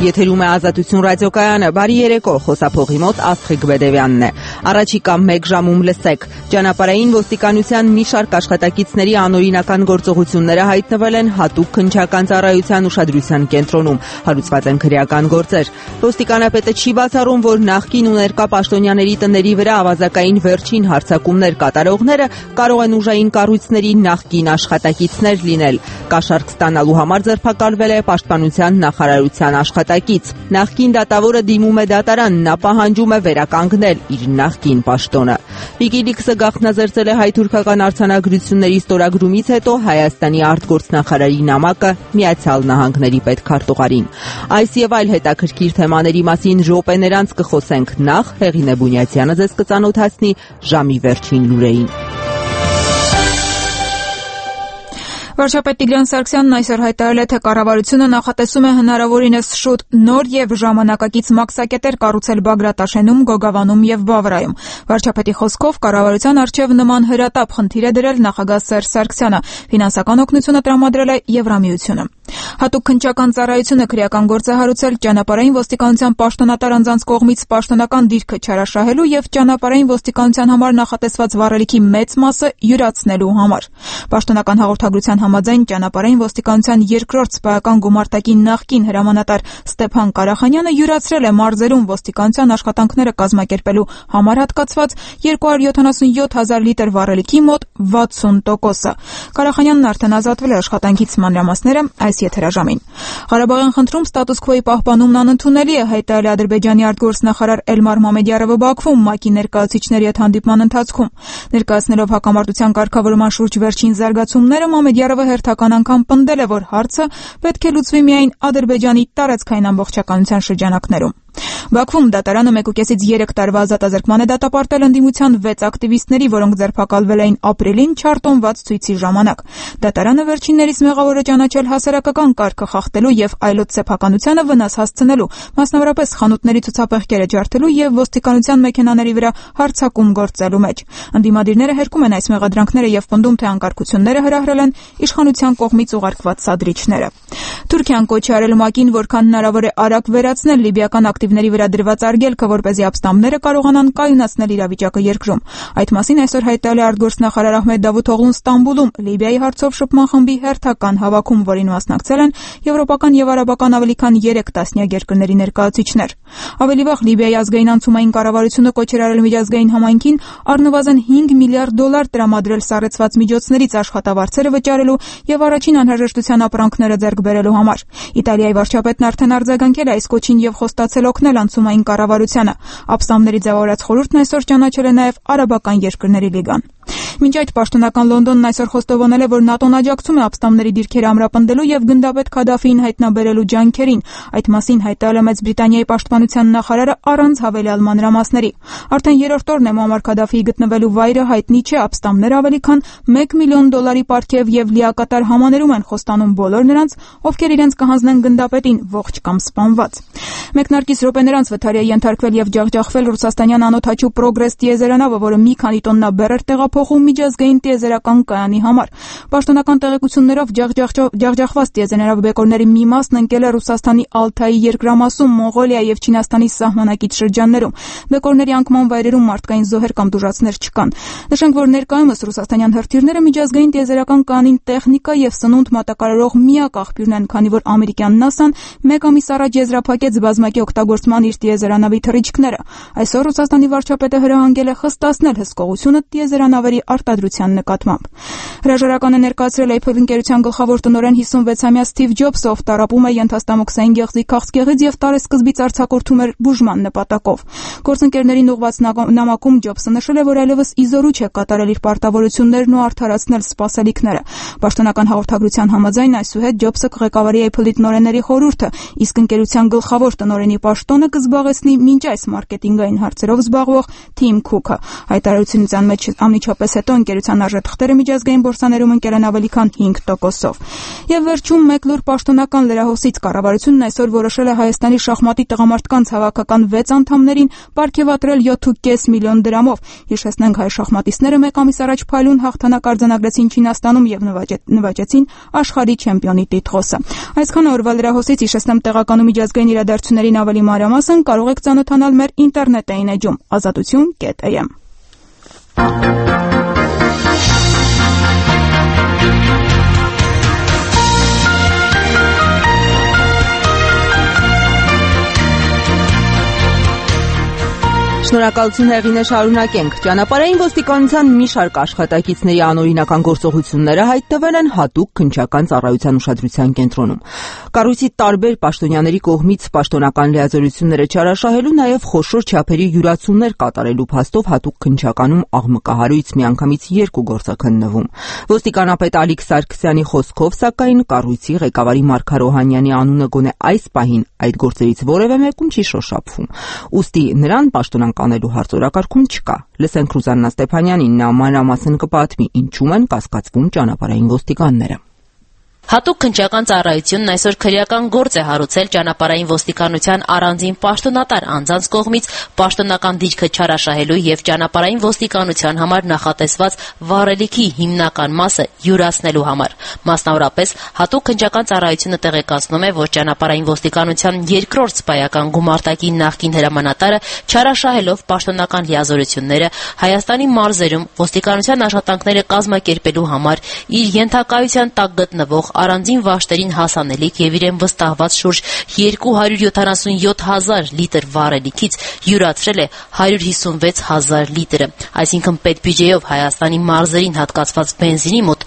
Եթերում է Ազատություն ռադիոկայանը, բարի երեկո, խոսափողի մոտ Աստղիկ Բեդևյանն է։ Առաջիկա 1 ժամում լսեք, ճանապարհային ոստիկանության մի շարք աշխատակիցների անօրինական գործողությունները հայտնվել են հատուկ քննչական ծառայության ուշադրության կենտրոնում, հարուցված են քրեական գործեր։ Ոստիկանապետը չի բացառում, որ նախկին ու ներկա պաշտոնյաների տների վրա ավազակային վերջին հարձակումներ կատարողները կարող են ուժային կառույցների նախկին աշխատակիցներ լինել։ Կաշառք ստանալու համար ձերբակալվել է Պաշտպանության նախարարության աշխատակից։ Նախկին դատավորը դիմում է դատարան, նա պահանջում է վերականգնել իր նախկին պաշտոնը։ WikiLeaks-ը գաղտնազերծել է հայ-թուրքական արձանագրությունների ստորագրումից հետո Հայաստանի արտգործնախարարի նամակը Միացյալ Նահանգների պետքարտուղարին։ Այս եւ այլ հետաքրքիր թեմաների մասին րոպեներ անց կխոսենք, նախ Հեղինե Բունյացյանը ձեզ կծանոթացնի ժամի վերջին լուրերին։ Վարչապետ Տիգրան Սարգսյանն այսօր հայտարարել է, թե կառավարությունը նախատեսում է հնարավորինս շուտ նոր եւ ժամանակակից մաքսակետեր կառուցել Բագրատաշենում, Գոգավանում եւ Բավրայում։ Վարչապետի խոսքով կառավարության առջեւ նման հրատապ խնդիր է դրել նախագահ Սերժ Սարգսյանը, ֆինանսական օգնությունը տրամադրել է Եվրամիությունը։ Հատուկ քննչական ծառայությունը քրեական գործ է հարուցել ճանապարհային ոստիկանության պաշտոնատար անձանց կողմից պաշտոնական դիրքը չարաշահելու եւ ճանապարհային ոստիկանության համար նախատեսված վառելիքի մեծ մասը յուրացնելու համար։ Պաշտոնական հաղորդագրության համաձայն ճանապարհային ոստիկանության երկրորդ սպայական գումարտակի նախկին հրամանատար Ստեփան Կարախանյանը յուրացրել է մարզերում ոստիկանության աշխատանքները կազմակերպելու համար հատկացված 277,000 լիտր վառելիքի մոտ 60%-ը։ Կարախանյանն արդեն ազատվել է աշխատանքից, մանրամասները այս եթերաժամին։ Ղարաբաղյան խնդրում ստատուս քվոյի պահպանումն անընդունելի է, հայտարարել է Ադրբեջանի արտգործնախարար Էլմար Մամեդյարովը Բաքվում ՄԱԿ-ի ներկայացուցիչների հետ հանդիպման ընթացքում։ Ներկայացնելով հակամարտության կարգավորման շուրջ վերջին զարգացումները, Մամեդյարովը հերթական անգամ պնդել է, որ հարցը պետք է լուծվի միայն Ադրբեջանի տարածքային ամբողջականության շրջանակներում։ Բաքվում դատարանը 1.5-ից 3 տարվա ազատազրկման է դատապարտել ընդդիմության 6 ակտիվիստների, որոնք ձերբակալվել էին ապրիլին չարտոնված ցույցի ժամանակ։ Դատարանը վերջիններից մեղավոր է ճանաչել հասարակական կարգը խախտելու եւ այլոց սեփականությանը վնաս հասցնելու, մասնավորապես խանութների ցուցափեղկերը ջարդելու եւ ոստիկանության մեքենաների վրա հարձակում գործելու մեջ։ Ընդդիմադիրները հերքում են այս մեղադրանքները եւ պնդում, թե անկարգությունները հրահրել են իշխանության կողմից ուղարկված սադրիչները։ Թուրքիան կոչ է արել ՄԱԿ-ին, որքան հնարավոր է արագ վերացնել լիբիական ակտիվների վրա դրված արգելքը, որպեսզի ապստամբները կարողանան կայունացնել իրավիճակը երկրում։ Այդ մասին այսօր հայտարարել է արտգործնախարար Ահմեդ Դավութօղլուն Ստամբուլում Լիբիայի հարցով շփման խմբի հերթական հավաքում, որին մասնակցել են եվրոպական եւ արաբական ավելի քան 3 տասնյակ երկրների ներկայացուցիչներ։ Ավելի վաղ Լիբիայի ազգային անցումային կառավարությունը կոչ էր արել միջազգային համայնքին առնվազն $5 միլիարդ տրամադրել սառեցված միջոցներից աշխատավարձերը վճարելու եւ առաջին անհրաժեշտության ապրանքները ձեռք բերելու համար։ Իտալիայի վարչապետն արդեն արձագանքել է այս կոչին եւ խոստացել օգնել անցումային կառավարությանը։ Ապստամբների ձևավորած խորհուրդն այսօր ճանաչել է նաեւ Արաբական երկրների լիգան։ Մինչ այդ պաշտոնական Լոնդոնն այսօր խոստովանել է, որ ՆԱՏՕ-ն աջակցում է ապստամբների դիրքերը ամրապնդելու եւ գնդապետ Քադաֆիին հայտնաբերելու ջանքերին։ Այդ մասին հայտարարել է Մեծ Բրիտանիայի պաշտպանության նախարարը առանց հավելյալ մանրամասների։ Արդեն երրորդ օրն է Մուամմար Քադաֆիի գտնվելու վայրը հայտնի չէ, ապստամբները ավելի քան $1 միլիոն պարգև եւ լիակատար համաներում են խոստանում բոլոր նրանց, ովքեր իրենց կհանձնեն գնդապետին ողջ կամ սպանված։ Մեկնարկից րոպեներ անց վթարի է ենթարկվել եւ ջախջախվել ռուսաստանյան անօդաչու Պրոգրես տիեզերանավը, որը մի քանի տոննա բեռ տեղափոխում միջազգային տիեզերական կայանի համար։ Պաշտոնական տեղեկություններով ջախջախված տիեզերանավի բեկորների մի մասն ընկել է Ռուսաստանի Ալթայի երկրամասում, Մոնղոլիա եւ Չինաստանի սահմանակից շրջաններում։ Բեկորների անկման վայրերում մարդկային զոհեր կամ դժվարություններ չկան։ Նշենք, որ ներկայումս ռուսաստանյան հրթիռները միջազգային տիեզերական կայանին տեխնիկա եւ սնունդ մատակարարող միակ աղբյուրն են, քանի որ ամերիկյան ՆԱՍԱ-ն 1 ամիս առաջ եզրափակեց բազմակի օգտագործման իր տիեզերանավի թռիչքները։ Այսօր Ռուսաստանի վարչապետը հրահանգել է խստացնել հսկողությունը տիեզերանավերի արտադրության նկատմամբ։ Հրաժարականը ներկայացրել Apple ընկերության գլխավոր տնօրեն 56-ամյա Սթիվ Ջոբսը, ով տառապում է ենթաստամոքսային գեղձի քաղցկեղից եւ տարեսկզբից արձակուրդում էր բուժման նպատակով։ Գործընկերներին ուղղված նամակում Ջոբսը նշել է, որ այլևս իզորու չէ կատարել իր պարտավորություններն ու արդարացնել սպասելիքները։ Պաշտոնական հաղորդագրության համաձայն այսուհետ Ջոբսը կղեկավարի Apple-ի տնօրենների խորհուրդը, իսկ ընկերության գլխավոր տնօրենի պաշտոնը կզբաղեցնի մինչ այս մարքեթինգային հարցերով զբաղվող Թիմ Քուքը։ Հայտարարությունից անմիջ Վերջապես հետո ընկերության արժեթղթերը միջազգային բորսաներում ընկել են ավելի քան 5%-ով։ Եվ վերջում մեկ լուր պաշտոնական լրահոսից կառավարությունն այսօր որոշել է Հայաստանի շախմատի տղամարդկանց հավաքական 6 անդամներին պարգևատրել 7.5 միլիոն դրամով։ Հիշեցնենք, հայ շախմատիստները մեկ ամիս առաջ փայլուն հաղթանակ արձանագրեցին Չինաստանում եւ նվաճեցին աշխարհի չեմպիոնի տիտղոսը։ Այսքան օրվա լրահոսից, հիշեցնեմ, տեղական ու միջազգային իրադարձություններին ավելի մանրամասն կարող եք ծանոթանալ մեր ինտերնետային էջում azatutun.am։ Շնորհակալություն հեղինե, շարունակենք։ Ճանապարհային ոստիկանության մի շարք աշխատակիցների անօրինական գործողությունները հայտնվել են հատուկ քննչական ծառայության ուշադրության կենտրոնում։ Կառույցի տարբեր պաշտոնյաների կողմից պաշտոնական լիազորությունները չարաշահելու, նաև խոշոր չափերի յուրացումներ կատարելու փաստով հատուկ քննչականում աղմկահարույց միանգամից 2 գործ է քննվում։ Ոստիկանապետ Ալիկ Սարգսյանի խոսքով, սակայն, կառույցի ղեկավարի Մարգար Օհանյանի անունը գոնե այս պահին այդ գործերից որևէ մեկում չի շոշափվում։ Ուստի նրան պաշտոնական անելու հարց օրակարգում չկա։ Լսենք Ռուզաննա Ստեփանյանին, նա մանրամասն կպատմի ինչու են կասկածվում ճանապարհային ոստիկանները։ Հատուկ քննչական ծառայությունն այսօր քրեական գործ է հարուցել ճանապարհային ոստիկանության առանձին պաշտոնատար անձանց կողմից պաշտոնական դիրքը չարաշահելու եւ ճանապարհային ոստիկանության համար նախատեսված վառելիքի հիմնական մասը յուրացնելու համար։ Մասնավորապես, հատուկ քննչական ծառայությունը տեղեկացնում է, որ ճանապարհային ոստիկանության երկրորդ սպայական գումարտակի նախկին հրամանատարը չարաշահելով պաշտոնական լիազորությունները Հայաստանի մարզերում ոստիկանության աշխատանքները կազմակերպելու համար իր ենթակայության տակ գտնվող առանձին վաշտերին հասանելիք եւ իրեն վստահված շուրջ 277,000 լիտր վառելիքից յուրացրել է 156,000 լիտրը, այսինքն պետբյուջեով Հայաստանի մարզերին հատկացված բենզինի մոտ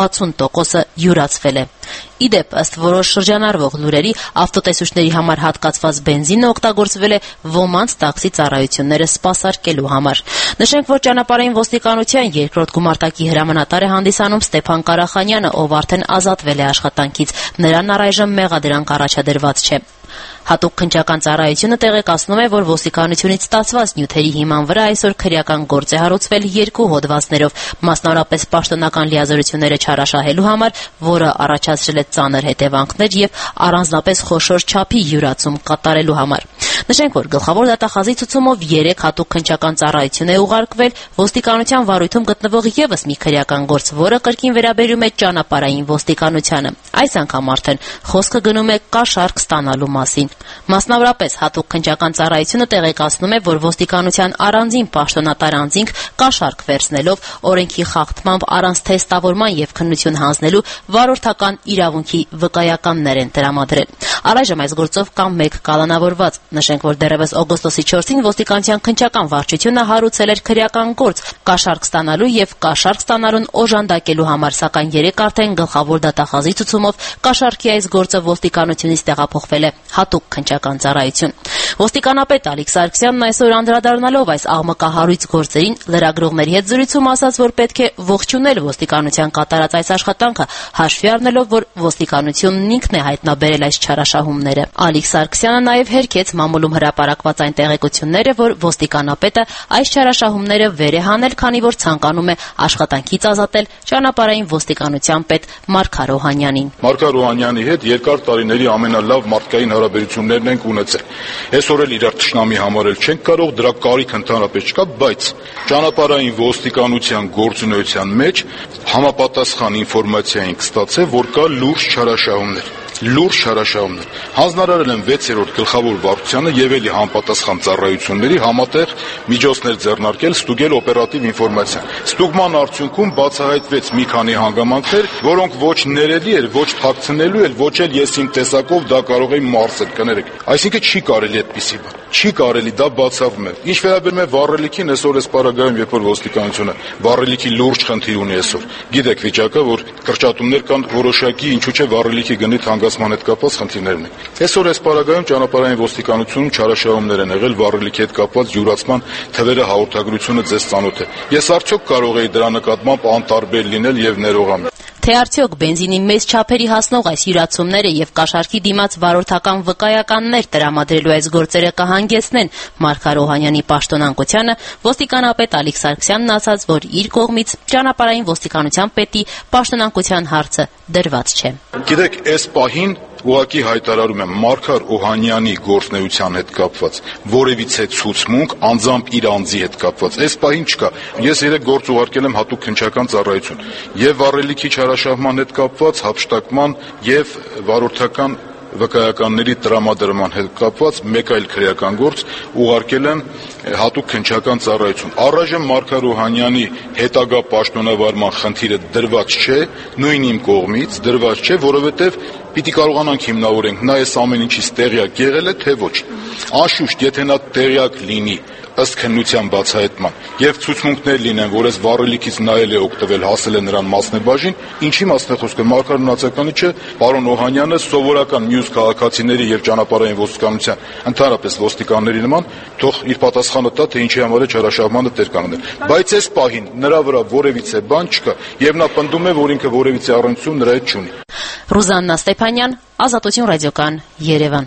60%-ը յուրացվել է։ Իդեպ, ըստ որոշ շրջանառվող լուրերի, ավտոտեսուչների համար հատկացված բենզինը օգտագործվել է ոմանց տաքսի ծառայությունները սպասարկելու համար։ Նշենք, որ ճանապարհային ոստիկանության երկրորդ գումարտակի հրամանատար է հանդիսանում Ստեփան Կարախանյանը, ով արդեն ազատվել է աշխատանքից։ Նրան առայժմ մեղադրանք առաջադրված չէ։ Հատուկ քննչական ծառայությունը տեղեկացնում է, որ ոստիկանությունից ստացված նյութերի հիման վրա այսօր քրեական գործ է հարուցվել 2 հոդվածներով, մասնավորապես պաշտոնական լիազորությունները չարաշահելու համար, որը առաջացրել է ծանր հետևանքներ եւ առանձնապես խոշոր չափի յուրացում կատարելու համար։ Նշենք, որ գլխավոր դատախազի ցուցումով 3 հատուկ քննչական ծառայություն է ուղարկվել ոստիկանության վարույթում գտնվող եւս մի քրեական գործ, որը կրկին վերաբերում է ճանապարհային ոստիկանությանը։ Այս անգամ արդեն խոսքը գնում է կաշառք ստանալու մասին։ Մասնավորապես, հատուկ քննչական ծառայությունը տեղեկացնում է, որ ոստիկանության առանձին պաշտոնատար անձինք կաշառք վերցնելով օրենքի խախտմամբ առանց թեստավորման եւ քննություն հանձնելու վարորդական իրավունքի վկայականներ են տրամադրել։ Առայժմ այս գործով կա 1 կալանավորված։ Նշենք, որ դեռևս օգոստոսի 4-ին ոստիկանության քննչական վարչությունը հարուցել էր քրեական գործ կաշառք ստանալու եւ կաշառք ստանալուն օժանդակելու համար, սակայն 3 արդեն գլխավոր դատախազի ցուցումով կաշառքի այս գործը ոստիկանությունից տեղափոխվել է հատուկ քննչական ծառայություն։ Ոստիկանապետ Ալիկ Սարգսյանն այսօր անդրադառնալով այս աղմկահարույց գործերին լրագրողների հետ զրույցում ասաց, որ պետք է ողջունել ոստիկանության կատարած այս աշխատանքը, հաշվի առնելով, որ ոստիկանությունն ինքն է հայտնաբերել այս չարաշահումները։ Ալիկ Սարգսյանը նաև հերքեց մամուլում հրապարակված այն տեղեկությունները, որ ոստիկանապետը այս չարաշահումները վեր է հանել, քանի որ ցանկանում է աշխատանքից ազատել ճանապարհային ոստիկանության պետ Մարգար Օհանյանին։ Մարգար Օհանյանի հետ երկար տարիների ամենալավ մարդկային հարաբերություններն ենք ունեցել։ Այսօր էլ իրար թշնամի համարել չենք կարող, դրա կարիք ընդհանրապես չկա, բայց ճանապարհային ոստիկանության գործունեության մեջ համապատասխան ինֆորմացիա ենք ստացել, որ կա լուրջ չարաշահումներ։ Հանձնարարել են 6-րդ գլխավոր վարչությանը եւ էլի համապատասխան ծառայությունների համատեղ միջոցներ ձեռնարկել ստուգել օպերատիվ ինֆորմացիան։ Ստուգման արդյունքում բացահայտվեց մի քանի հանգամանքներ, որոնք ոչ ներելի էր, ոչ թաքցնելու էր, ոչ էլ ես իմ տեսակով դա կարող եմ մարսել, կներեք։ Այսինքն չի կարելի այդպիսի բան։ Չի կարելի, դա բացառվում է։ Ինչ վերաբերում է վառելիքին, այսօր այս պարագայում, երբ որ ոստիկանությունը վառելիքի լուրջ խնդիր ունի այսօր։ Գիտեք վիճակը, որ կրճատումներ կան որոշակի, ինչու՞ չէ վառելիքի գնի հանգացման հետ կապված խնդիրներն են։ Այսօր այս պարագայում ճանապարհային ոստիկանությունում չարաշահումներ են եղել վառելիքի հետ կապված յուրացման թվերը հաղորդագրությունը ձեզ ծանոթ է։ Ես արդյոք կարող եի դրա նկատմամբ անտարբեր լինել եւ ներողամիտ։ Թե արդյոք բենզինի մեծ չափերի հասնող այս յուրացումները եւ կաշառքի դիմաց վարորդական վկայականներ տրամադրելու այս գործերը կհանգեցնեն Մարգար Օհանյանի պաշտոնանկությանը, ոստիկանապետ Ալիկ Սարգսյանն ասաց, որ իր կողմից ճանապարհային ոստիկանության պետի պաշտոնանկության հարցը դրված չէ։ Գիտեք, այս պահին ուղղակի հայտարարում եմ Մարգար Օհանյանի գործունեության հետ կապված որևիցե ցուցմունք անձամբ իր անձի հետ կապված այս պահին չկա։ Ես երեք գործ ուղարկել եմ հատուկ քննչական ծառայություն եւ վառելիքի չարաշահման հետ կապված հափշտակման եւ վարորդական վկայականների տրամադրման հետ կապված մեկ այլ քրեական գործ ուղարկել եմ հատուկ քննչական ծառայություն։ Առայժմ Մարգար Օհանյանի հետագա պաշտոնավարման խնդիրը դրված չէ, նույն իմ կողմից դրված չէ, որովհետև պիտի կարողանանք հիմնավորենք նա այս ամեն ինչից տեղյակ եղել է, թե ոչ։ Անշուշտ, եթե նա տեղյակ լինի ըստ քննության բացահայտման եւ ցուցմունքներ լինեն, որ այս վառելիքից նայել է օգտվել, հասել է նրան մասնեբաժին, ինչի մասն է խոսքը, Մարգար մնացականի չէ, պարոն Օհանյանը սովորական մյուս քաղաքացիների եւ ճանապարհային ոստիկանության, ընդհանրապես ոստիկանների նման, թող իր պատասխանը տա, թե ինչի համար է չարաշահմանը տեր կանգնել։ Բայց այս պահին նրա վրա որևիցե բան չկա եւ նա պնդում է, որ ինքը որևիցե առնչություն նրա հետ չունի։ Ռուզաննա Ստեփանյան, Ազատություն ռադիոկան, Երևան։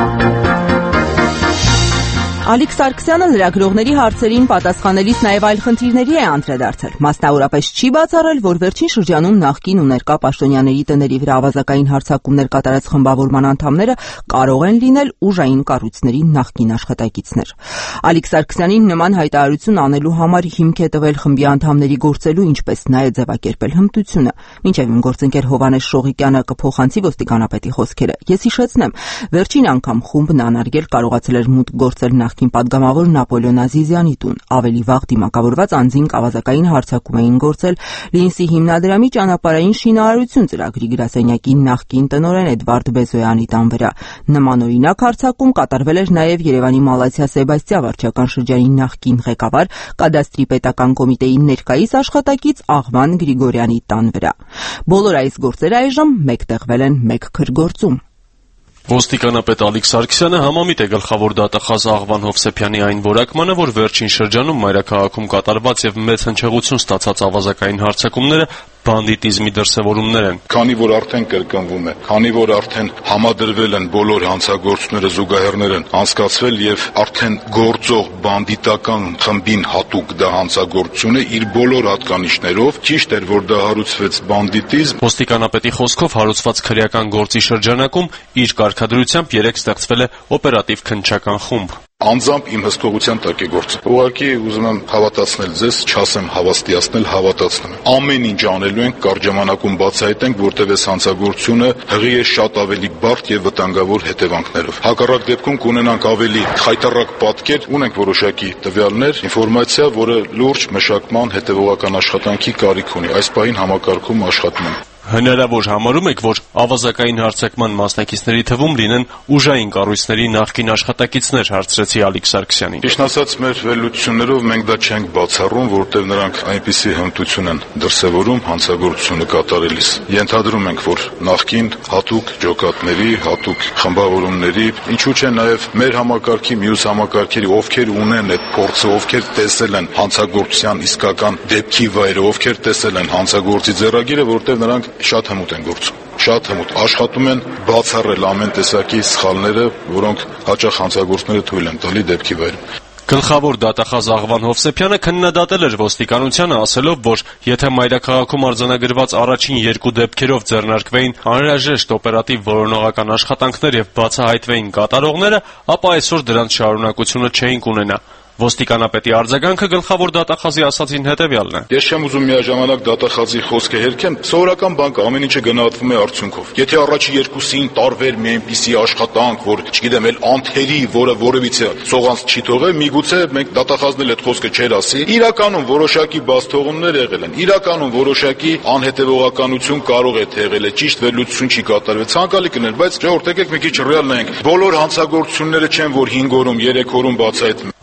Ալիկ Սարգսյանը լրագրողների հարցերին պատասխանելիս նաև այլ խնդիրների է անդրադարձել։ Մասնավորապես չի բացառել, որ վերջին շրջանում նախկին ու ներկա պաշտոնյաների տների վրա ավազակային հարձակումներ կատարած խմբավորման անդամները կարող են լինել ուժային կառույցների նախկին աշխատակիցներ։ Ալիկ Սարգսյանին նման հայտարարություն անելու համար հիմք է տվել խմբի անդամների գործելու, ինչպես նա է ձևակերպել հմտությունը։ Մինչև իմ գործընկեր Հովհաննես Շողիկյանը կփոխանցի ոստիկանապետի խոսքերը։ Ես հիշեցնեմ, վերջին անգամ խումբն անարգել կարողացել էր մուտք գործել նախկին պատգամավոր Նապոլեոն Ազիզյանի տուն, ավելի վաղ դիմակավորված անձին ավազակային հարձակում էին գործել Լինսի հիմնադրամի ճանապարհային շինարարություն ծրագրի գրասենյակի նախկին տնօրեն Էդվարդ Բեզոյանի տան վրա։ Նմանօրինակ հարձակում կատարվել էր նաև Երևանի Մալաթիա Սեբաստիա վարչական շրջանի նախկին ղեկավար Կադաստրի պետական կոմիտեի ներկայիս աշխատակից Աղվան Գրիգորյանի տան վրա։ Բոլոր այս գործերը այժմ մեկտեղվել են մեկ քրգործում։ Ոստիկանապետ Ալիկ Սարգսյանը համամիտ է գլխավոր դատախազ Աղվան Հովսեփյանի այն որակմանը, որ վերջին շրջանում մայրաքաղաքում կատարված եւ մեծ հնչեղություն ստացած ավազակային հարձակումները բանդիտիզմի դրսևորումներ են։ Քանի որ արդեն կրկնվում է, քանի որ արդեն համադրվել են բոլոր հանցագործները, զուգահեռները անցկացվել եւ արդեն գործող բանդիտական խմբին հատուկ դա հանցագործություն է իր բոլոր հատկանիշներով, ճիշտ էր, որ դա հարուցվեց բանդիտիզմ։ Ոստիկանապետի խոսքով հարուցված քրեական գործի շրջանակում իր կարգադրությամբ 3 ստեղծվել է օպերատիվ քննչական խումբ։ Անձամբ իմ հսկողության տակ է գործը։ Ուղղակի ուզում եմ հավատացնել ձեզ, չասեմ հավաստիացնել, հավատացնում եմ։ Ամեն ինչ անելու ենք կարճ ժամանակում բացահայտենք, որտեղ այս հանցագործությունը հղի է շատ ավելի բարդ եւ վտանգավոր հետևանքներով։ Հակառակ դեպքում կունենանք ավելի խայտառակ պատկեր, ունենք որոշակի տվյալներ, ինֆորմացիա, որը լուրջ մշակման հետևողական աշխատանքի կարիք ունի։ Այս պահին համակարգում աշխատում ենք։ Հնարավոր համարում եք, որ ավազակային հարձակման մասնակիցների թվում լինեն ուժային կառույցների նախկին աշխատակիցներ, հարցրեցի Ալիկ Սարգսյանին։ Ճիշտ ասած, մեր վերլուծություններով մենք դա չենք բացառում, որովհետև նրանք այնպիսի հմտություն են դրսևորում հանցագործությունը կատարելիս։ Ենթադրում ենք, որ նախկին հատուկ ջոկատների, հատուկ խմբավորումների, ինչու՞ չէ նաև մեր համակարգի, մյուս համակարգերի, ովքեր ունեն այդ փորձը, ովքեր տեսել են հանցագործության իսկական դեպքի վայրը, ովքեր տեսել են հանցագործի ձեռագիրը, որովհետև նրանք շատ հմուտ են գործում, շատ հմուտ աշխատում են բացառել ամեն տեսակի սխալները, որոնք հաճախ հանցագործները թույլ են տալի դեպքի վայրում։ Գլխավոր դատախազ Աղվան Հովսեփյանը քննադատել էր ոստիկանությանը, ասելով, որ եթե մայրաքաղաքում արձանագրված առաջին 2 դեպքերով ձեռնարկվեին անհրաժեշտ օպերատիվ որոնողական աշխատանքներ եւ բացահայտվեին կատարողները, ապա այսօր դրանց շարունակությունը չէին կունենա։ Ոստիկանապետի արձագանքը գլխավոր դատախազի ասածին հետևյալն է։ Ես չեմ ուզում միաժամանակ դատախազի խոսքը հերքեմ, սովորական բան կա, ամեն ինչը գնահատվում է արդյունքով։ Եթե առաջի 2-ին տարվեր մի այնպիսի աշխատանք, որ, չգիտեմ, էլ անթերի, որը որևիցե սողանց չի թողել, միգուցե մենք դատախազն էլ այդ խոսքը չեր ասի։ Իրականում որոշակի բացթողումներ եղել են։ Իրականում որոշակի անհետևողականություն կարող է թեղել է, ճիշտ վերլուծություն չի կատարվել, ցանկալի կներ, բայց ժողովուրդ եկեք մի քիչ ռեալ նայենք։ Բոլոր հանցագործությունները չեն, որ 5 օրում, 3 օրում բացահայտվում։ Արդյոք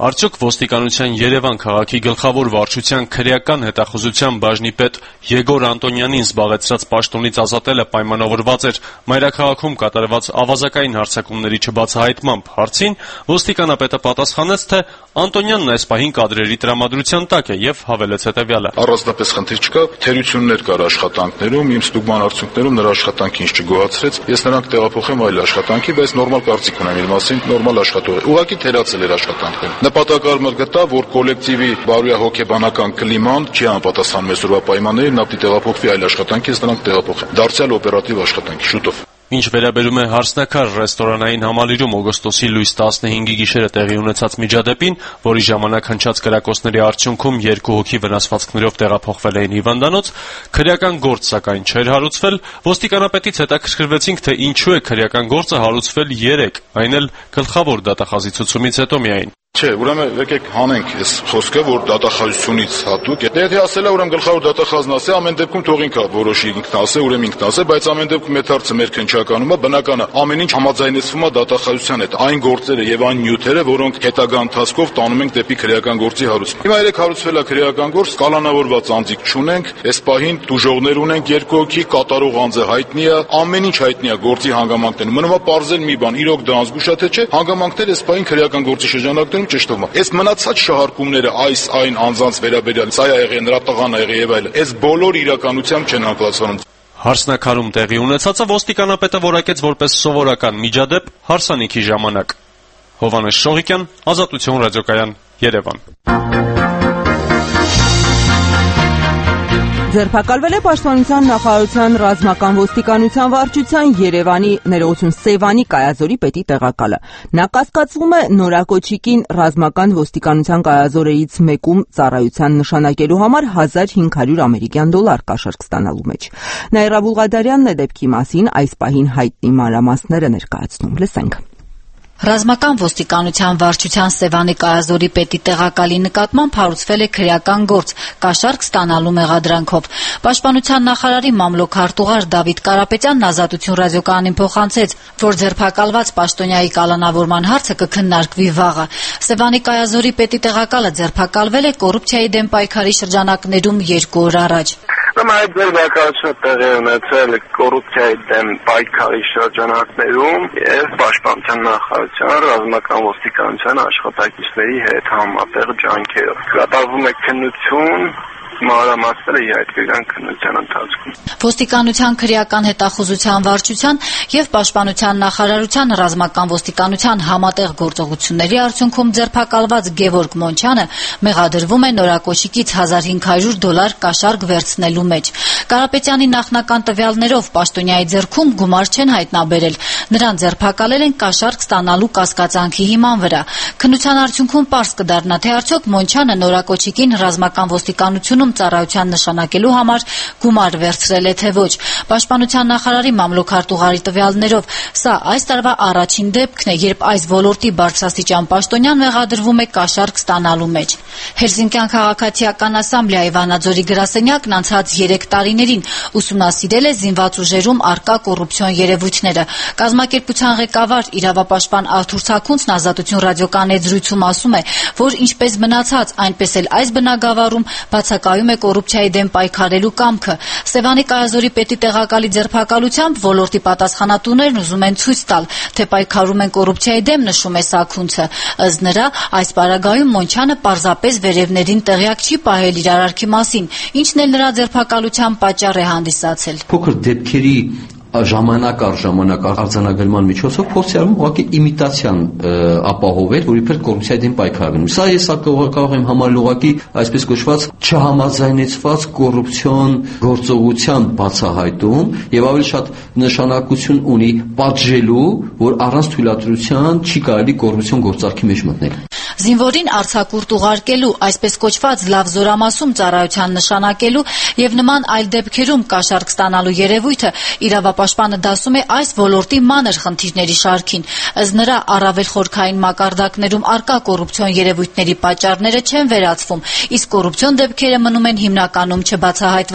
ոստիկանության Երևան քաղաքի գլխավոր վարչության քրեական հետախուզության բաժնի պետ Եգոր Անտոնյանին զբաղեցրած պաշտոնից ազատելը պայմանավորված էր մայրաքաղաքում կատարված ավազակային հարձակումների չբացահայտմամբ հարցին, ոստիկանապետը պատասխանեց, թե Անտոնյանն այս պահին կադրերի տրամադրության տակ է եւ հավելեց հետեւյալը. Առանձնապես խնդիր չկա, թերություններ կար աշխատանքներում, իմ ստուգման արդյունքներում նրա աշխատանքը ինձ չգոհացրեց, ես նրանք տեղափոխեմ այլ աշխատանքի, բայց նորմալ կարծիք ունեմ իր մասին, նորմալ աշխատող է։ Ուղղակի թերացել էր աշխատանքները։ Նպատակարար գտա, որ կոլեկտիվի բարոյահոգեբանական կլիման չի անպատասխան մեծ օրվա պայմաններին, նա պիտի տեղափոխվի այլ աշխատանքի, ես նրանք տեղափոխեմ։ Դարձյալ օպերատիվ աշխատանքի շուտով։ Ինչ վերաբերում է Հարսնակար ռեստորանային համալիրում օգոստոսի լույս 15-ի գիշերը տեղի ունեցած միջադեպին, որի ժամանակ հնչած կրակոցների արդյունքում 2 հոգի վնասվածքներով տեղափոխվել էին հիվանդանոց, քրեական գործ սակայն չէր հարուցվել, ոստիկանապետից հետաքրքրվեցինք, թե ինչու է քրեական գործը հարուցվել 3, այն էլ գլխավոր դատախազի ցուցումից հետո միայն։ Չէ, ուրեմն եկեք հանենք այս խոսքը, որ դատախազությունից հատուկ է։ Եթե ասել է, ուրեմն գլխավոր դատախազն ասի, ամեն դեպքում թող ինքը որոշի, ինքն ասե, ուրեմն ինքն ասե, բայց ամեն դեպքում այդ հարցը մեր քննչականում է, բնական է, ամեն ինչ համաձայնեցվում է դատախազության հետ, այն գործերը եւ այն նյութերը, որոնք հետագա ընթացքով տանում ենք դեպի քրեական գործի հարուցում։ Հիմա երեք հարուցվել է քրեական գործ, կալանավորված անձիկ չունենք, այս պահին դուժողներ ունենք 2 հոգի, կատարող անձը հայտնի է, ամեն ինչ հայտնի է գործի հանգամանքներում։ Մնում է պարզել մի բան, իրոք դա անզգուշ է թե չէ, հանգամանքները այս պահին քրեական գործի շրջանակներում ճշտվում է։ Այս մնացած շահարկումները այս այն անձանց վերաբերյալ, սա է եղել, նրա տղան է եղել եւ այլն, այս բոլոր իրականությամբ չեն հանգլացվանում։ Հարսնակարում տեղի ունեցածը ոստիկանապետը որակեց որպես սովորական միջադեպ հարսանիքի ժամանակ։ Հովհաննես Շողիկյան, Ազատություն ռադիոկայան, Երևան։ Ձերբակալվել է Պաշտպանության նախարարության ռազմական ոստիկանության վարչության Երևանի ներողություն Սևանի կայազորի պետի տեղակալը։ Նա կասկածվում է Նորակոչիկին ռազմական ոստիկանության կայազորերից մեկում ծառայության նշանակելու համար $1500 կաշառք ստանալու մեջ։ Նաիրա Բուլղադարյանն է դեպքի մասին այս պահին հայտնի մանրամասները ներկայացնում։ Լսենք։ Ռազմական ոստիկանության վարչության Սևանի կայազորի պետի տեղակալի նկատմամբ հարուցվել է քրեական գործ կաշառք ստանալու մեղադրանքով։ Պաշտպանության նախարարի մամլոք-հարտուղար Դավիթ Կարապետյանն Ազատություն ռադիոկայանին փոխանցեց, որ ձերբակալված պաշտոնյայի կալանավորման հարցը կքննարկվի վաղը։ Սևանի կայազորի պետի տեղակալը ձերբակալվել է կոռուպցիայի դեմ պայքարի շրջանակներում 2 օր առաջ։ Այդ ձերբակալությունը տեղի ունեցել կոռուպցիայի դեմ պայքարի շրջանակներում եւ պաշտպանության նախարարության ռազմական ոստիկանության աշխատակիցների հետ համատեղ ջանքերով։ Կատարվում է քննություն, մանրամասները իհայտ կգան քննության ընթացքում։ Ոստիկանության քրեական հետախուզության վարչության եւ պաշտպանության նախարարության ռազմական ոստիկանության համատեղ գործողությունների արդյունքում ձերբակալված Գևորգ Մոնչյանը մեղադրվում է Նորակոշիկից $1500 կաշառք վերցնելու մեջ։ Կարապետյանի նախնական տվյալներով պաշտոնյայի ձեռքում գումար չեն հայտնաբերել։ Նրան ձերբակալել են կաշառք ստանալու կասկածանքի հիման վրա։ Քննության արդյունքում պարզ կդառնա, թե արդյոք Մոնչյանը Նորակոչիկին ռազմական ոստիկանությունում ծառայության նշանակելու համար գումար վերցրել է թե ոչ։ Պաշտպանության նախարարի մամլոք-հարտուղարի տվյալներով սա այս տարվա առաջին դեպքն է, երբ այս ոլորտի բարձրաստիճան պաշտոնյան մեղադրվում է կաշառք ստանալու մեջ։ Հելսինկյան քաղաքացիական ասամբլեայի Վանաձորի գրասենյակն անցած 3 տարիներին ուսումնասիրել է զինված ուժերում առկա կոռուպցիոն երևույթները։ Կազմակերպության ղեկավար իրավապաշտպան Արթուր Ցաքունցն Ազատություն ռադիոկայանի զրույցում ասում է, որ ինչպես մնացած, այնպես էլ այս բնագավառում բացակայում է կոռուպցիայի դեմ պայքարելու կամքը։ Սևանի կայազորի պետի տեղակալի ձերբակալությամբ ոլորտի պատասխանատուներն ուզում են ցույց տալ, թե պայքարում են կոռուպցիայի դեմ, նշում է Սաքունցը։ Ըստ նրա, այս պարագայում Մոնչյանը պարզապես վերևներին տեղյակ չի պահել իր արարքի մասին, ինչն էլ նրա ձերբակալության պատճառ է հանդիսացել։ Փոքր դեպքերի ժամանակ առ ժամանակ արձանագրման միջոցով փորձի արվում ուղղակի իմիտացիան ապահովել, որ իբր կոռուպցիայի դեմ պայքարում։ Սա ես կարող եմ համարել ուղղակի այսպես կոչված չհամաձայնեցված կոռուպցիոն գործողության բացահայտում եւ ավելի շատ նշանակություն ունի պատժելու, որ առանց թույլատրության չի կարելի կոռուպցիոն գործարքի մեջ մտնել։ Զինվորին արձակուրդ ուղարկելու, այսպես կոչված լավ զորամասում ծառայության նշանակելու եւ նման այլ դեպքերում կաշառք ստանալու երևույթը իրավապաշտպանը դասում է այս ոլորտի մանր խնդիրների շարքին։ Ըստ նրա, առավել խորքային մակարդակներում առկա կոռուպցիոն երևույթների պատճառները չեն վերացվում, իսկ կոռուպցիոն դեպքերը մնում են հիմնականում չբացահայտված։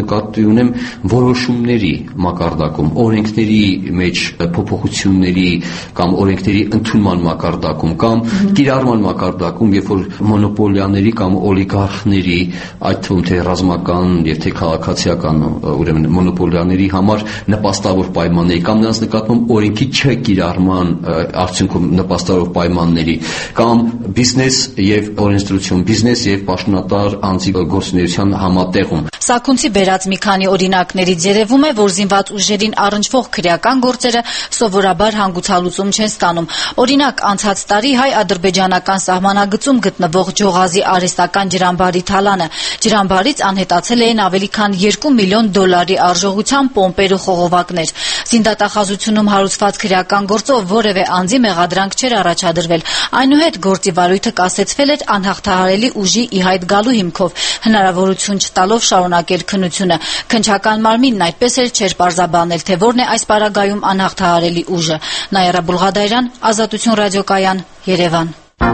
նկատի ունեմ որոշումների մակարդակում, օրենքների մեջ փոփոխությունների կամ օրենքների ընդունման մակարդակում կամ կիրառման մակարդակում, երբ որ մոնոպոլիաների կամ օլիգարխների, այդ թվում թե ռազմական եւ թե քաղաքացիական, ուրեմն մոնոպոլիաների համար նպաստավոր պայմանների կամ նրանց նկատմամբ օրենքի չկիրառման արդյունքում նպաստավոր պայմանների կամ բիզնես եւ օրենսդրություն, բիզնես եւ պաշտոնատար անձի գործունեության համատեղում։ Սաքունցի բերած մի քանի օրինակներից երևում է, որ զինված ուժերին առնչվող քրեական գործերը սովորաբար հանգուցալուծում չեն ստանում։ Օրինակ, անցած տարի հայ-ադրբեջանական սահմանագծում գտնվող Ջողազի արհեստական ջրամբարի թալանը։ Ջրամբարից անհետացել էին ավելի քան $2 միլիոն արժողությամբ պոմպեր ու խողովակներ։ Զինդատախազությունում հարուցված քրեական գործով որևէ անձի մեղադրանք չէր առաջադրվել։ Այնուհետ գործի վարույթը կասեցվել էր անհաղթահարելի ուժի ի հայտ գալու հիմքով, հնարավորություն չտալով շարունակել քննությունը։ Քննչական մարմինն այդպես էլ չէր պարզաբանել, թե որն է այս պարագայում անհաղթահարելի ուժը։ Նաիրա Բուլղադայրյան, Ազատություն ռադիոկայան, Երևան։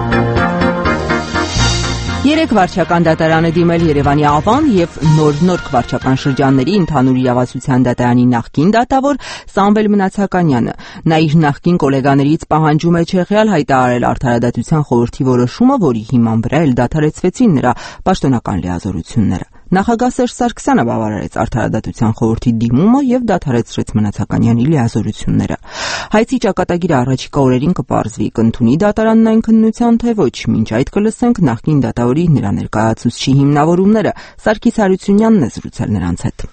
3 վարչական դատարան է դիմել Երևանի Ավան եւ Նոր վարչական շրջանների ընդհանուր իրավասության դատարանի նախկին դատավոր Սամվել Մնացականյանը։ Նա իր նախկին գոլեգաներից պահանջում է չեղյալ հայտարարել Արդարադատության խորհրդի որոշումը, որի հիման վրա էլ դադարեցվեցին նրա պաշտոնական լիազորությունները։ Նախագահ Սերժ Սարգսյանը բավարարեց Արդարադատության խորհրդի դիմումը եւ դադարեցրեց Մնացականյանի լիազորությունները։ Հայցի ճակատագիրը առաջիկա օրերին կպարզվի, կընդունի դատարանն այն քննության, թե ոչ։ Մինչ այդ կլսենք նախկին դատավորի նրա ներկայացուցչի հիմնավորումները։ Սարգիս Հարությունյանն է զրուցել նրանց հետ։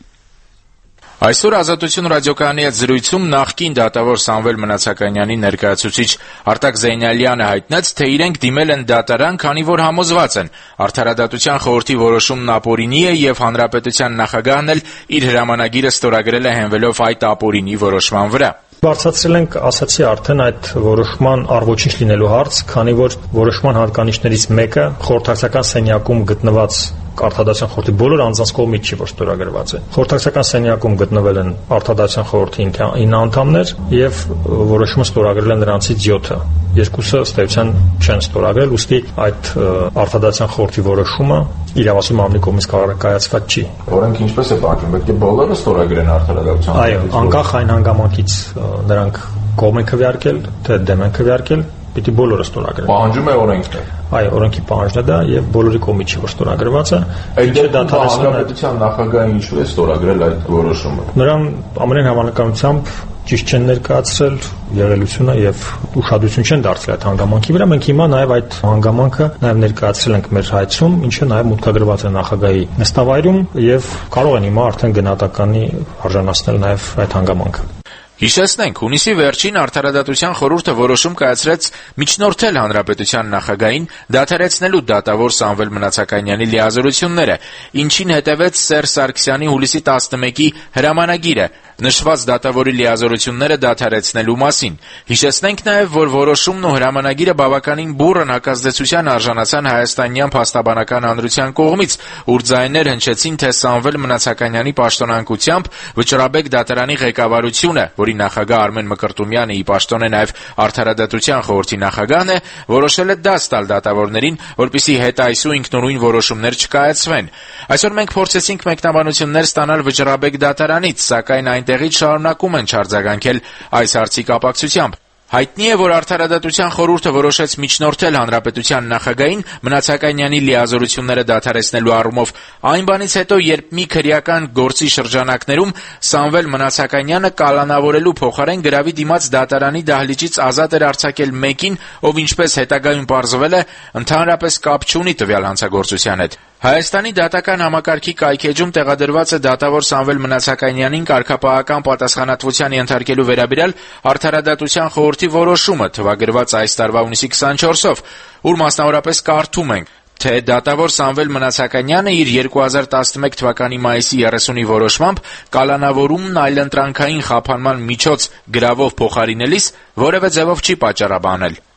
Այսօր Ազատություն ռադիոկայանի հետ զրույցում նախկին դատավոր Սամվել Մնացականյանի ներկայացուցիչ Արտակ Զեյնալյանը հայտնեց, թե իրենք դիմել են դատարան, քանի որ համոզված են Արդարադատության խորհրդի որոշումն ապօրինի է եւ հանրապետության նախագահն էլ իր հրամանագիրը ստորագրել է հենվելով այդ ապօրինի որոշման վրա։ Բարձրացրել ենք, ասացի արդեն, այդ որոշման առոչինչ լինելու հարց, քանի որ որոշման հատկանիշներից մեկը խորհրդակցական սենյակում գտնված Արդարադատության խորհրդի բոլոր անձանց կողմից չի, որ ստորագրված է։ Խորհրդակցական սենյակում գտնվել են Արդարադատության խորհրդի 9 անդամներ եւ որոշումը ստորագրել են նրանցից 7-ը։ Երկուսը ըստ էության չեն ստորագրել, ուստի այդ Արդարադատության խորհրդի որոշումը իրավասու մամլի կողմից կայացված չի։ Օրենքը ինչպես է պահանջվում, պետք է բոլորը ստորագրեն Արդարադատության։ Այո, անկախ այն հանգամանքից նրանք կողմ են քվեարկել, թե դեմ են քվեարկել, պիտի բոլորը ստորագրեն։ Պահանջում է օրենքը։ Այո, օրենքի պահանջն է դա եւ բոլորի կողմից չի, որ ստորագրված է։ Ինչը դատարանության հանրապետության նախագահը ինչու է ստորագրել այդ որոշումը։ Նրան ամենայն հավանականությամբ ճիշտ չեն ներկայացրել եղելությունը եւ ուշադրություն չեն դարձրել այդ հանգամանքի վրա։ Մենք հիմա նաեւ այդ հանգամանքը նաեւ ներկայացրել ենք մեր հայցում, ինչը նաեւ մուտքագրված է նախագահի նստավայրում եւ կարող են հիմա արդեն գնահատականի արժանացնել նաեւ այդ հանգամանքը։ Հիշեցնենք, հունիսի վերջին Արդարադատության խորհուրդը որոշում կայացրեց միջնորդել հանրապետության նախագահին դադարեցնելու դատավոր Սամվել Մնացականյանի լիազորությունները, ինչին հետևեց Սերժ Սարգսյանի հուլիսի 11-ի հրամանագիրը նշված դատավորի լիազորությունները դադարեցնելու մասին։ Հիշեցնենք նաև, որ որոշումն ու հրամանագիրը բավականին բուռն հակազդեցության արժանացան հայաստանյան փաստաբանական հանրության կողմից, ուր ձայներ հնչեցին, թե Սամվել Մնացականյանի պաշտոնանկությամբ Վճռաբեկ դատարանի ղեկավարությունը, որի նախագահ Արմեն Մկրտումյանը ի պաշտոն է նաև Արդարադատության խորհրդի նախագահն է, որոշել է դաս տալ դատավորներին, որպեսզի հետայսու ինքնուրույն որոշումներ չկայացվեն։ Այսօր մենք փորձեցինք մեկնաբանություններ ստանալ Վճռաբեկ դատարանից, սակայն այնտեղից շարունակում են չարձագանքել այս հարցի կապակցությամբ։ Հայտնի է, որ Արդարադատության խորհուրդը որոշեց միջնորդել հանրապետության նախագահին Մնացականյանի լիազորությունները դադարեցնելու առումով այն բանից հետո, երբ մի քրեական գործի շրջանակներում Սամվել Մնացականյանը կալանավորելու փոխարեն գրավի դիմաց դատարանի դահլիճից ազատ էր արձակել մեկին, ով ինչպես հետագայում պարզվել է, ընդհանրապես կապ չունի տվյալ հանցագործության հետ։ Հայաստանի դատական համակարգի կայքեջում տեղադրված է դատավոր Սամվել Մնացականյանին կարգապահական պատասխանատվության ենթարկելու վերաբերյալ Արդարադատության խորհրդի որոշումը թվագրված այս տարվա հունիսի 24-ով, ուր մասնավորապես կարդում ենք, թե դատավոր Սամվել Մնացականյանը իր 2011 թվականի մայիսի 30-ի որոշմամբ կալանավորումն այլընտրանքային խափանման միջոց գրավով փոխարինելիս որևէ ձևով չի պատճառաբանել։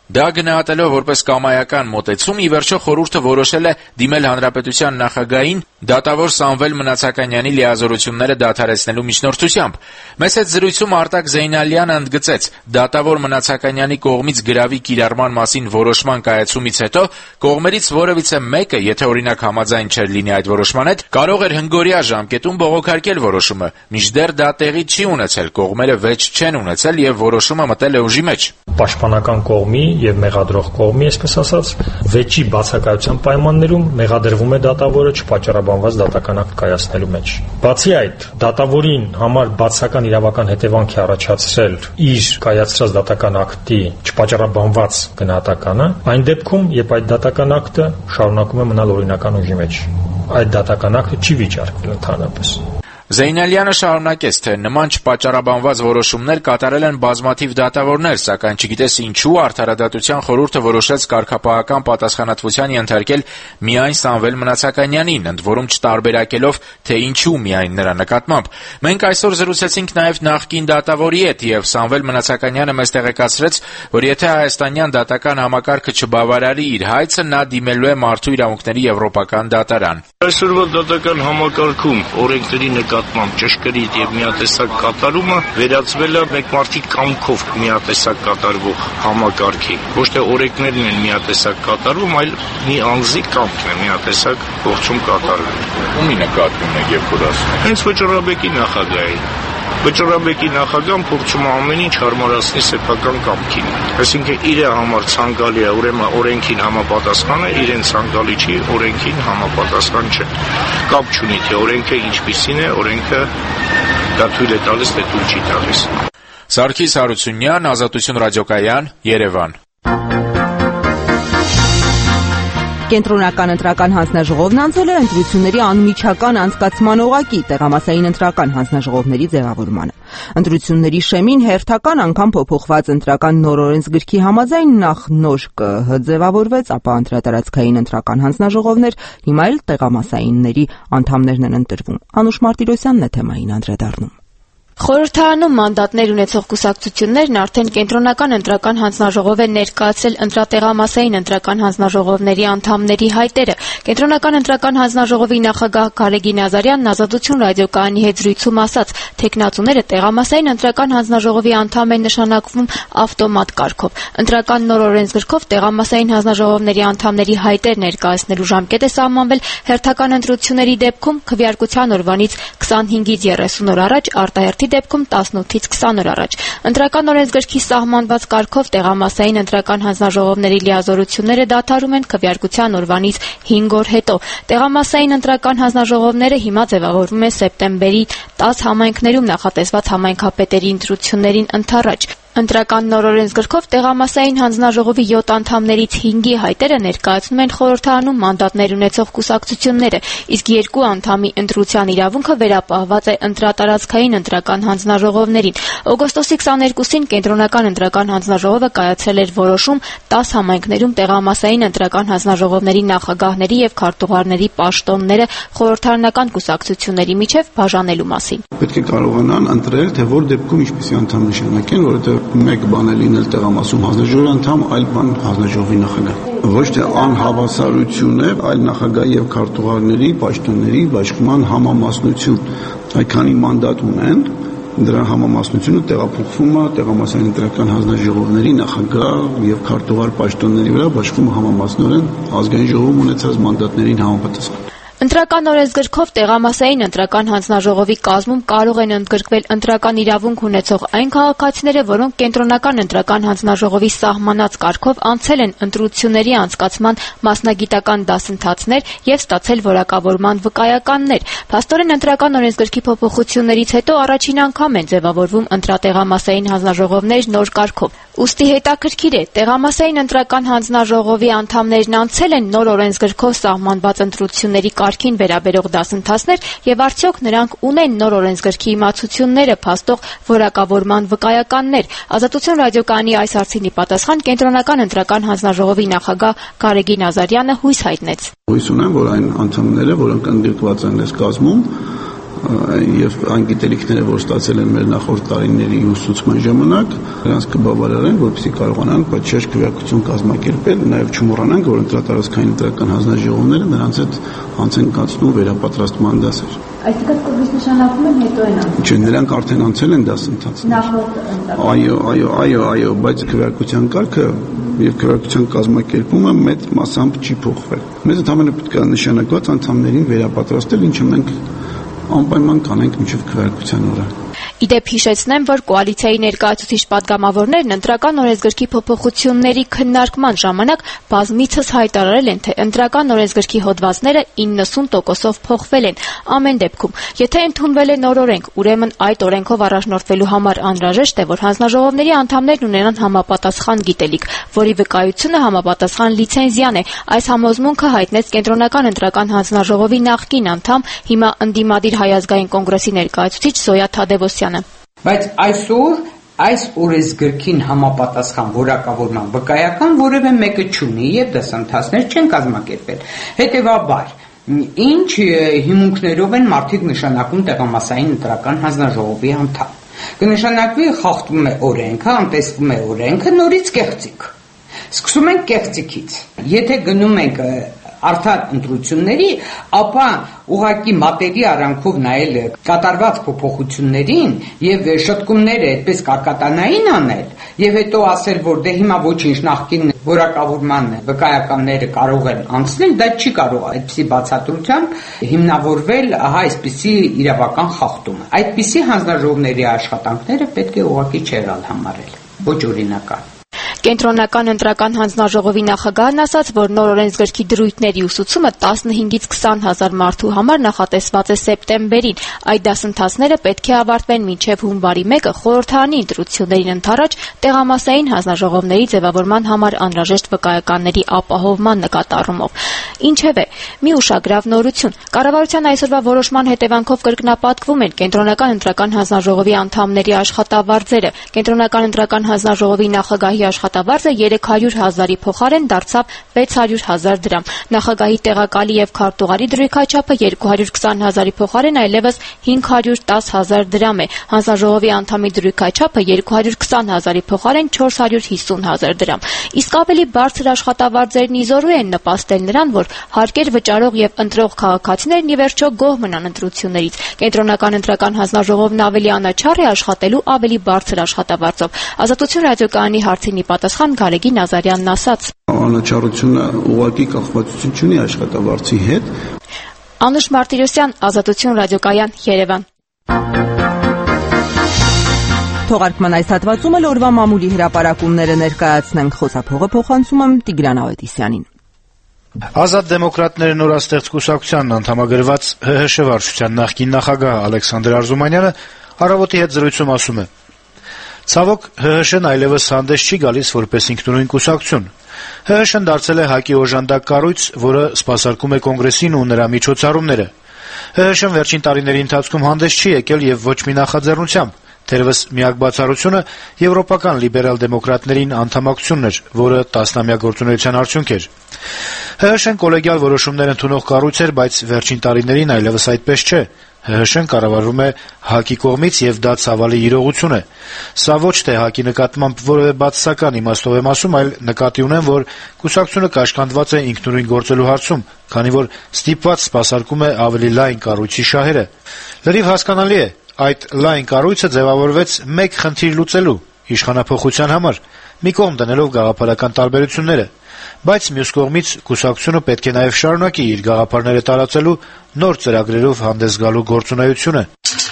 Դա գնահատելով որպես կամայական մոտեցում, ի վերջո խորհուրդը որոշել է դիմել Հանրապետության նախագահին դատավոր Սամվել Մնացականյանի լիազորությունները դադարեցնելու միջնորդությամբ։ Մեծ հետ զրույցում Արտակ Զեյնալյանը ընդգծեց, դատավոր Մնացականյանի կողմից գրավի կիրառման մասին որոշման կայացումից հետո կողմերից որևիցե մեկը, եթե օրինակ համաձայն չէր լինի այդ որոշման հետ, կարող էր հնգօրյա ժամկետում բողոքարկել որոշումը, մինչդեռ դա տեղի չի ունեցել, կողմերը վեճ չեն ունեցել եւ որոշումը մտել է ուժի մեջ։ Պաշտպանական կողմի եւ մեղադրող կողմի, այսպես ասած, վեճի բացակայության պայմաններում մեղադրվում է դատավորը չպատճառաբանված դատական ակտ կայացնելու մեջ։ Բացի այդ, դատավորին համար բացական իրավական հետևանք է առաջացրել իր կայացրած դատական ակտի չպատճառաբանված գնահատականը, այն դեպքում, երբ այդ դատական ակտը շարունակում է մնալ օրինական ուժի մեջ։ Այդ դատական ակտը չի վիճարկվել ընդհանրապես։ Զեյնալյանը շարունակեց, թե նման չպատճառաբանված որոշումներ կատարել են բազմաթիվ դատավորներ, սակայն չգիտես ինչու Արդարադատության խորհուրդը որոշեց կարգապահական պատասխանատվության ենթարկել միայն Սամվել Մնացականյանին, ընդ որում չտարբերակելով, թե ինչու միայն նրա նկատմամբ։ Մենք այսօր զրուցեցինք նաև նախկին դատավորի հետ, եւ Սամվել Մնացականյանը մեզ տեղեկացրեց, որ եթե հայաստանյան դատական համակարգը չբավարարի իր հայցը, նա դիմելու է Մարդու իրավունքների եվրոպական դատարան։ Այսօրվա դատական համակարգում օրենքների նկատմամբ ճշգրիտ եւ միատեսակ կատարումը վերածվել է մեկ մարդի կամքով միատեսակ կատարվող համակարգի։ Ոչ թե օրենքներն են միատեսակ կատարվում, այլ մի անձի կամքն է միատեսակ ողջում կատարվում։ Ումի նկատվում է եւ կորացնում։ Հենց Վճռաբեկի նախագահի։ Վճռաբեկի նախագահան փորձում է ամեն ինչ հարմարացնել սեփական կամքին։ Այսինքն իր համար ցանկալի է, ուրեմն օրենքին համապատասխան է, իրեն ցանկալի չի, օրենքին համապատասխան չէ։ Կապ չունի, թե օրենքը ինչպիսին է, օրենքը դա թույլ է տալիս, թե թույլ չի տալիս։ Սարգիս Հարությունյան, Ազատություն ռադիոկայան, Երևան։ Կենտրոնական ընտրական հանձնաժողովն անցել է ընտրությունների անմիջական անցկացման օղակի տեղամասային ընտրական հանձնաժողովների ձևավորմանը։ Ընտրությունների շեմին հերթական անգամ փոփոխված ընտրական նոր օրենսգրքի համաձայն նախ նոր ԿՀ ձևավորվեց, ապա ընտրատարածքային ընտրական հանձնաժողովներ, հիմա էլ տեղամասայինների անդամներն են ընտրվում։ Անուշ Մարտիրոսյանն է թեմային անդրադառնում։ Խորհրդարանում մանդատներ ունեցող կուսակցություններն արդեն կենտրոնական ընտրական հանձնաժողով են ներկայացրել ընտրատեղամասային ընտրական հանձնաժողովների անդամների հայտերը։ Կենտրոնական ընտրական հանձնաժողովի նախագահ Գարեգին Ազարյանն Ազատություն ռադիոկայանի հետ զրույցում ասաց, թեկնածուները տեղամասային ընտրական հանձնաժողովի անդամ են նշանակվում ավտոմատ կարգով։ Ընտրական նոր օրենսգրքով տեղամասային հանձնաժողովների անդամների հայտեր ներկայացնելու ժամկետ է սահմանվել հերթական ընտրությունների դեպքում քվեարկության օրվանից 25-ից 30 օր առաջ, արտահերթի դեպքում 18-ից 20 օր առաջ։ Ընտրական օրենսգրքի սահմանված կարգով տեղամասային ընտրական հանձնաժողովների լիազորությունները դադարում են քվեարկության օրվանից 5 օր հետո։ Տեղամասային ընտրական հանձնաժողովները հիմա ձևավորվում են սեպտեմբերի 10 համայնքներում նախատեսված համայնքապետերի ընտրություններին ընդառաջ։ Ընտրական նոր օրենսգրքով տեղամասային հանձնաժողովի 7 անդամներից 5-ի հայտերը ներկայացնում են խորհրդարանում մանդատներ ունեցող կուսակցությունները, իսկ 2 անդամի ընտրության իրավունքը վերապահված է ընտրատարածքային ընտրական հանձնաժողովներին։ Օգոստոսի 22-ին կենտրոնական ընտրական հանձնաժողովը կայացրել էր որոշում 10 համայնքներում տեղամասային ընտրական հանձնաժողովների նախագահների եւ քարտուղարների պաշտոնները խորհրդարանական կուսակցությունների միջև բաժանելու մասին։ Պետք է կարողանան ընտրել, թե որ դեպքում ինչպիսի անդամ նշանակեն, որովհետեւ մեկ բան է լինել տեղամասում հանձնաժողովի անդամ, այլ բան հանձնաժողովի նախագահ։ Ոչ թե անհավասարություն է, այլ նախագահի եւ քարտուղարների պաշտոնների բաշխման համամասնություն։ Այդքանի մանդատ ունեն, դրա համամասնությունը տեղափոխվում է տեղամասային ընտրական հանձնաժողովների նախագահ եւ քարտուղար պաշտոնների վրա բաշխվում համամասնորեն ազգային ժողովում ունեցած մանդատներին համապատասխան։ Ընտրական օրենսգրքով տեղամասային ընտրական հանձնաժողովի կազմում կարող են ընդգրկվել ընտրական իրավունք ունեցող այն քաղաքացիները, որոնք կենտրոնական ընտրական հանձնաժողովի սահմանած կարգով անցել են ընտրությունների անցկացման մասնագիտական դասընթացներ եւ ստացել որակավորման վկայականներ։ Փաստորեն ընտրական օրենսգրքի փոփոխություններից հետո առաջին անգամ են ձևավորվում ընտրատեղամասային հանձնաժողովներ նոր կարգով։ Ուստի հետաքրքիր է, տեղամասային ընտրական հանձնաժողովի անդամներն անցել են նոր օրենսգրքով սահմանված ընտրությունների կարգին վերաբերող դասընթացներ եւ արդյոք նրանք ունեն նոր օրենսգրքի իմացությունները փաստող որակավորման վկայականներ։ Ազատություն ռադիոկայանի այս հարցին ի պատասխան կենտրոնական ընտրական հանձնաժողովի նախագահ Գարեգին Ազարյանը հույս հայտնեց։ Հույս ունեմ, որ այն անդամները, որոնք ընդգրկված են այս կազմում, եւ այն գիտելիքները, որ ստացել են մեր նախորդ տարիների ուսուցման ժամանակ, նրանց կբավարարեն, որպեսզի կարողանան պատշաճ քվեարկություն կազմակերպել, նաեւ չմոռանանք, որ ընտրատարածքային ընտրական հանձնաժողովները նրանց հետ անց են կացնում վերապատրաստման դասեր։ Այսինքն կողմից նշանակում են հետո են անցել։ Չէ, նրանք արդեն անցել են դասընթացներ։ Այո, բայց քվեարկության կարգը եւ քվեարկության կազմակերպումը մեծ մասամբ չի փոխվել։ Մեզ ընդհանրապես պետք է նշանակված անդամներին վերապատրաստել, ինչը մենք անպայման կանենք մինչև քվեարկության օրը։ Իդեպ հիշեցնեմ, որ կոալիցիայի ներկայացուցիչ պատգամավորներն ընտրական օրենսգրքի փոփոխությունների քննարկման ժամանակ բազմիցս հայտարարել են, թե ընտրական օրենսգրքի հոդվածները 90%-ով փոխվել են։ Ամեն դեպքում, եթե ընդունվել է նոր օրենք, ուրեմն այդ օրենքով առաջնորդվելու համար անհրաժեշտ է, որ հանձնաժողովների անդամներն ունենան համապատասխան գիտելիք, որի վկայությունը համապատասխան լիցենզիան է։ Այս համոզմունքը հայտնեց Կենտրոնական ընտրական հանձնաժողովի նախկին անդամ, հիմա ընդդիմադիր Հայ ազգային կոնգրեսի ներկայացուցիչ Զոյա Թադևոսյանը։ Բայց այսօր այս օրենսգրքին համապատասխան որակավորման վկայական որևէ մեկը չունի եւ դասընթացներ չեն կազմակերպել։ Հետեւաբար, ինչ հիմունքներով են մարդիկ նշանակում տեղամասային ընտրական հանձնաժողովի անդամ։ Կնշանակվի խախտվում է օրենքը, անտեսվում է օրենքը, նորից կեղծիք։ Սկսում ենք կեղծիքից։ Եթե գնում ենք արդար ընտրությունների, ապա ուղղակի մատերի արանքով նայել կատարված փոփոխություններին եւ շտկումները այդպես կարկատանային անել եւ հետո ասել, որ դե հիմա ոչինչ նախկին որակավորման վկայականները կարող են անցնել, դա չի կարող այդպիսի բացատրությամբ հիմնավորվել այսպիսի իրավական խախտումը։ Այդպիսի հանձնաժողովների աշխատանքները պետք է ուղղակի չեղալ համարել, ոչ օրինական։ Կենտրոնական ընտրական հանձնաժողովի նախագահն ասաց, որ նոր օրենսգրքի դրույթների ուսուցումը 15-ից 20 հազար մարդու համար նախատեսված է սեպտեմբերին։ Այդ դասընթացները պետք է ավարտվեն մինչև հունվարի 1-ը խորհրդարանի ընտրություններին ընդառաջ տեղամասային հանձնաժողովների ձևավորման համար անհրաժեշտ վկայականների ապահովման նկատառումով։ Ինչևէ, մի ուշագրավ նորություն։ Կառավարության այսօրվա որոշման հետևանքով կրկնապատկվում են Կենտրոնական ընտրական հանձնաժողովի անդամների աշխատավարձերը։ Կենտրոնական ընտրական հանձնաժողովի նախագահի աշխատավարձը 300,000-ի փոխարեն դարձավ 600,000 դրամ։ Նախագահի տեղակալի եւ քարտուղարի դրույքաչափը 220,000-ի փոխարեն այլևս 510,000 դրամ է։ Հանձնաժողովի անդամի դրույքաչափը 220,000-ի փոխարեն 450,000 դրամ։ Իսկ ավելի բարձր աշխատավարձերն իզորու են նպաստել նրան, որ հարկեր վճարող եւ ընտրող քաղաքացիներն ի վերջո գոհ մնան ընտրություններից։ Կենտրոնական ընտրական հանձնաժողովն ավելի անաչառ է աշխատելու ավելի բարձր աշխատավարձով։ Ազատություն ռադիոկայանի հարցին ի պատասխան Գարեգին Նազարյանն ասաց. Անաչառությունը ուղղակի կախվածություն չունի աշխատավարձի հետ։ Անուշ Մարտիրոսյան, Ազատություն ռադիոկայան, Երևան։ Թողարկման այս հատվածում էլ օրվա մամուլի հրապարակումները ներկայացնենք, խոսափողը փոխանցում եմ Տիգրան Ավետիսյանին։ Ազատ դեմոկրատների նորաստեղծ կուսակցությանն անդամագրված ՀՀՇ վարչության նախկին նախագահ Ալեքսանդր Արզումանյանը «Առավոտ»-ի հետ զրույցում ասում է. «Ցավոք, ՀՀՇ-ն այլևս հանդես չի գալիս որպես ինքնուրույն կուսակցություն։ ՀՀՇ-ն դարձել է ՀԱԿ-ի օժանդակ կառույց, որը սպասարկում է կոնգրեսին ու նրա միջոցառումները։ ՀՀՇ-ն վերջին տարիների ընթացքում հանդես չի եկել եւ ոչ մի նախաձեռնությամբ։ Թերևս միակ բացառությունը եվրոպական լիբերալ դեմոկրատներին անդամակցությունն էր, որը տասնամյա գործունեության արդյունք էր։ ՀՀՇ-ն կոլեգիալ որոշումներ ընդունող կառույց էր, բայց վերջին տարիներին այլևս այդպես չէ։ ՀՀՇ-ն կառավարվում է ՀԱԿ-ի կողմից եւ դա ցավալի իրողություն է։ Սա ոչ թե ՀԱԿ-ի նկատմամբ որևէ բացասական իմաստով եմ ասում, այլ նկատի ունեմ, որ կուսակցությունը կաշկանդված է ինքնուրույն գործելու հարցում, քանի որ ստիպված սպասարկում է ավելի լայն կառույցի շահերը։ Լրիվ հասկանալի է, այդ լայն կառույցը ձևավորվեց մեկ խնդիր լուծելու՝ իշխանափոխության համար, մի կողմ դնելով գաղափարական տարբերությունները, բայց մյուս կողմից կուսակցությունը պետք է նաև շարունակի իր գաղափարները տարածելու, նոր ծրագրերով հանդես գալու գործունեությունը։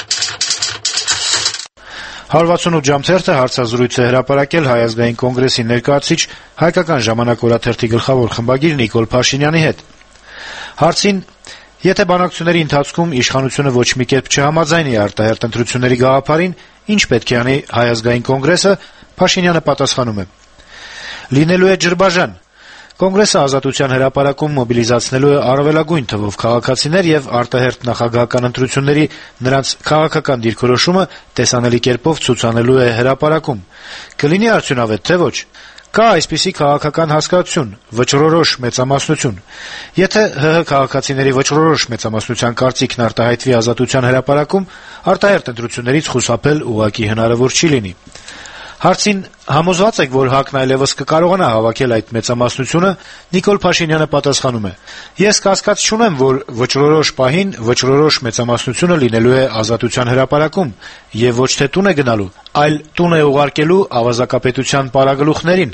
168 ժամ թերթը հարցազրույց է հրապարակել Հայ ազգային կոնգրեսի ներկայացուցիչ Հայկական ժամանակ օրաթերթի գլխավոր խմբագիր Նիկոլ Փաշինյանի հետ։ Հարցին, եթե բանակցությունների ընթացքում իշխանությունը ոչ մի կերպ չհամաձայնի արտահերթ ընտրությունների գաղափարին, ինչ պետք է անի Հայ ազգային կոնգրեսը, Փաշինյանը պատասխանում է. «Լինելու է ջրբաժան։ Կոնգրեսը Ազատության հրապարակում մոբիլիզացնելու է առավելագույն թվով քաղաքացիներ եւ արտահերթ նախագահական ընտրությունների նրանց քաղաքական դիրքորոշումը տեսանելի կերպով ցուցանելու է հրապարակում։ Կլինի արդյունավետ, թե ոչ։ Կա այսպիսի քաղաքական հասկացություն՝ վճռորոշ մեծամասնություն։ Եթե ՀՀ քաղաքացիների վճռորոշ մեծամասնության կարծիքն արտահայտվի ազատության հրապարակում, արտահերթ ընտրություններից խուսափել ուղղակի հնարավոր չի լինի։ Հարցին համոզված եք, որ ՀԱԿ-ն այլևս կկարողանա հավաքել այդ մեծամասնությունը, Նիկոլ Փաշինյանը պատասխանում է. «Ես կասկած չունեմ, որ վճռորոշ պահին վճռորոշ մեծամասնությունը լինելու է ազատության հրապարակում եւ ոչ թե տուն է գնալու, այլ տուն է ուղարկելու ավազակապետության պարագլուխներին»։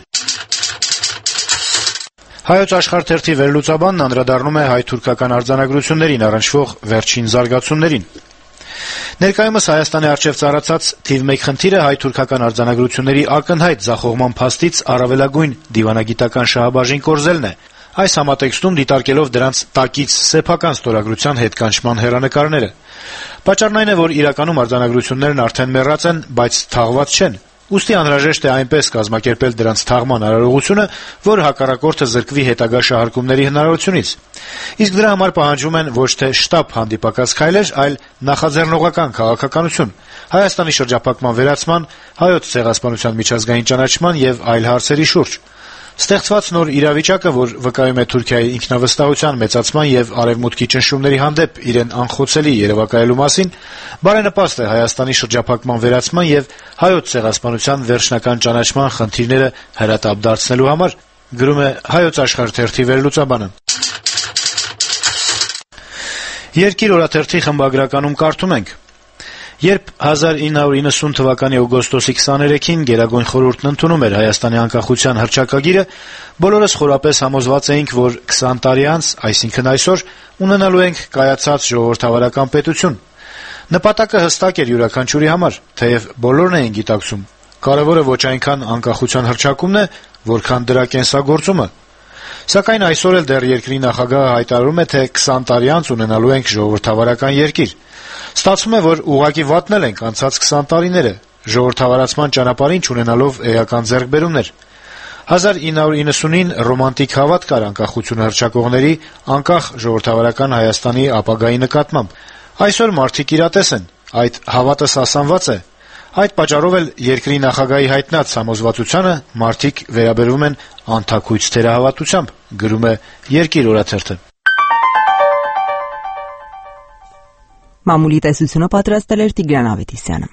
Հայոց աշխարհ թերթի վերլուծաբանն անդրադառնում է հայ-թուրքական արձանագրություններին առնչվող վերջին զարգացումներին։ Ներկայումս Հայաստանի առջեւ ծառացած թիվ 1 խնդիրը հայ-թուրքական արձանագրությունների ակնհայտ ձախողման փաստից առավելագույն դիվանագիտական շահաբաժին կորզելն է։ Այս համատեքստում դիտարկելով դրանց տակից սեփական ստորագրության հետկանչման հեռանկարները։ Պատճառն այն է, որ իրականում արձանագրություններն արդեն մեռած են, բայց թաղված չեն։ Ուստի անհրաժեշտ է այնպես կազմակերպել դրանց թաղման արարողությունը, որ հակառակորդը զրկվի հետագա շահարկումների հնարավորությունից։ Իսկ դրա համար պահանջվում են ոչ թե շտապ հանդիպակաց քայլեր, այլ նախաձեռնողական քաղաքականություն, Հայաստանի շրջափակման վերացման, Հայոց ցեղասպանության միջազգային ճանաչման եւ այլ հարցերի շուրջ։ Ստեղծված նոր իրավիճակը, որ վկայում է Թուրքիայի ինքնավստահության մեծացման եւ Արեւմուտքի ճնշումների հանդեպ իրեն անխոցելի երևակայելու մասին, բարենպաստ է Հայաստանի շրջափակման վերացման եւ Հայոց ցեղասպանության վերջնական ճանաչման խնդիրները հրատապ դարձնելու համար, գրում է Հայոց աշխարհ թերթի վերլուծաբանը։ Երկիր օրաթերթի խմբագրականում կարդում ենք. Երբ 1990 թվականի օգոստոսի 23-ին Գերագույն խորհուրդն ընդունում էր Հայաստանի անկախության հռչակագիրը, բոլորս խորապես համոզված էինք, որ 20 տարի անց, այսինքն այսօր, ունենալու ենք կայացած ժողովրդավարական պետություն։ Նպատակը հստակ էր յուրաքանչյուրի համար, թեև բոլորն էին գիտակցում։ Կարևորը ոչ այնքան անկախության հռչակումն է, որքան դրա կենսագործումը։ Սակայն այսօր էլ դեռ երկրի նախագահը հայտարարում է, թե 20 տարի անց ունենալու ենք ժողովրդավարական երկիր։ Ստացվում է, որ ուղղակի վատնել ենք անցած 20 տարիները, ժողովրդավարացման ճանապարհին չունենալով էական ձեռքբերումներ։ 1990-ին ռոմանտիկ հավատ կար անկախությունը հռչակողների անկախ ժողովրդավարական Հայաստանի ապագայի նկատմամբ։ Այսօր մարդիկ իրատես են, այդ հավատը սասանված է։ Այդ պատճառով էլ երկրի նախագահի հայտնած համոզվածությանը մարդիկ վերաբերվում են անթաքույց թերահավատությամբ, գրում է Երկիր օրաթերթը։ Մամուլի տեսությունը պատրաստել էր Տիգրան Ավետիսյանը։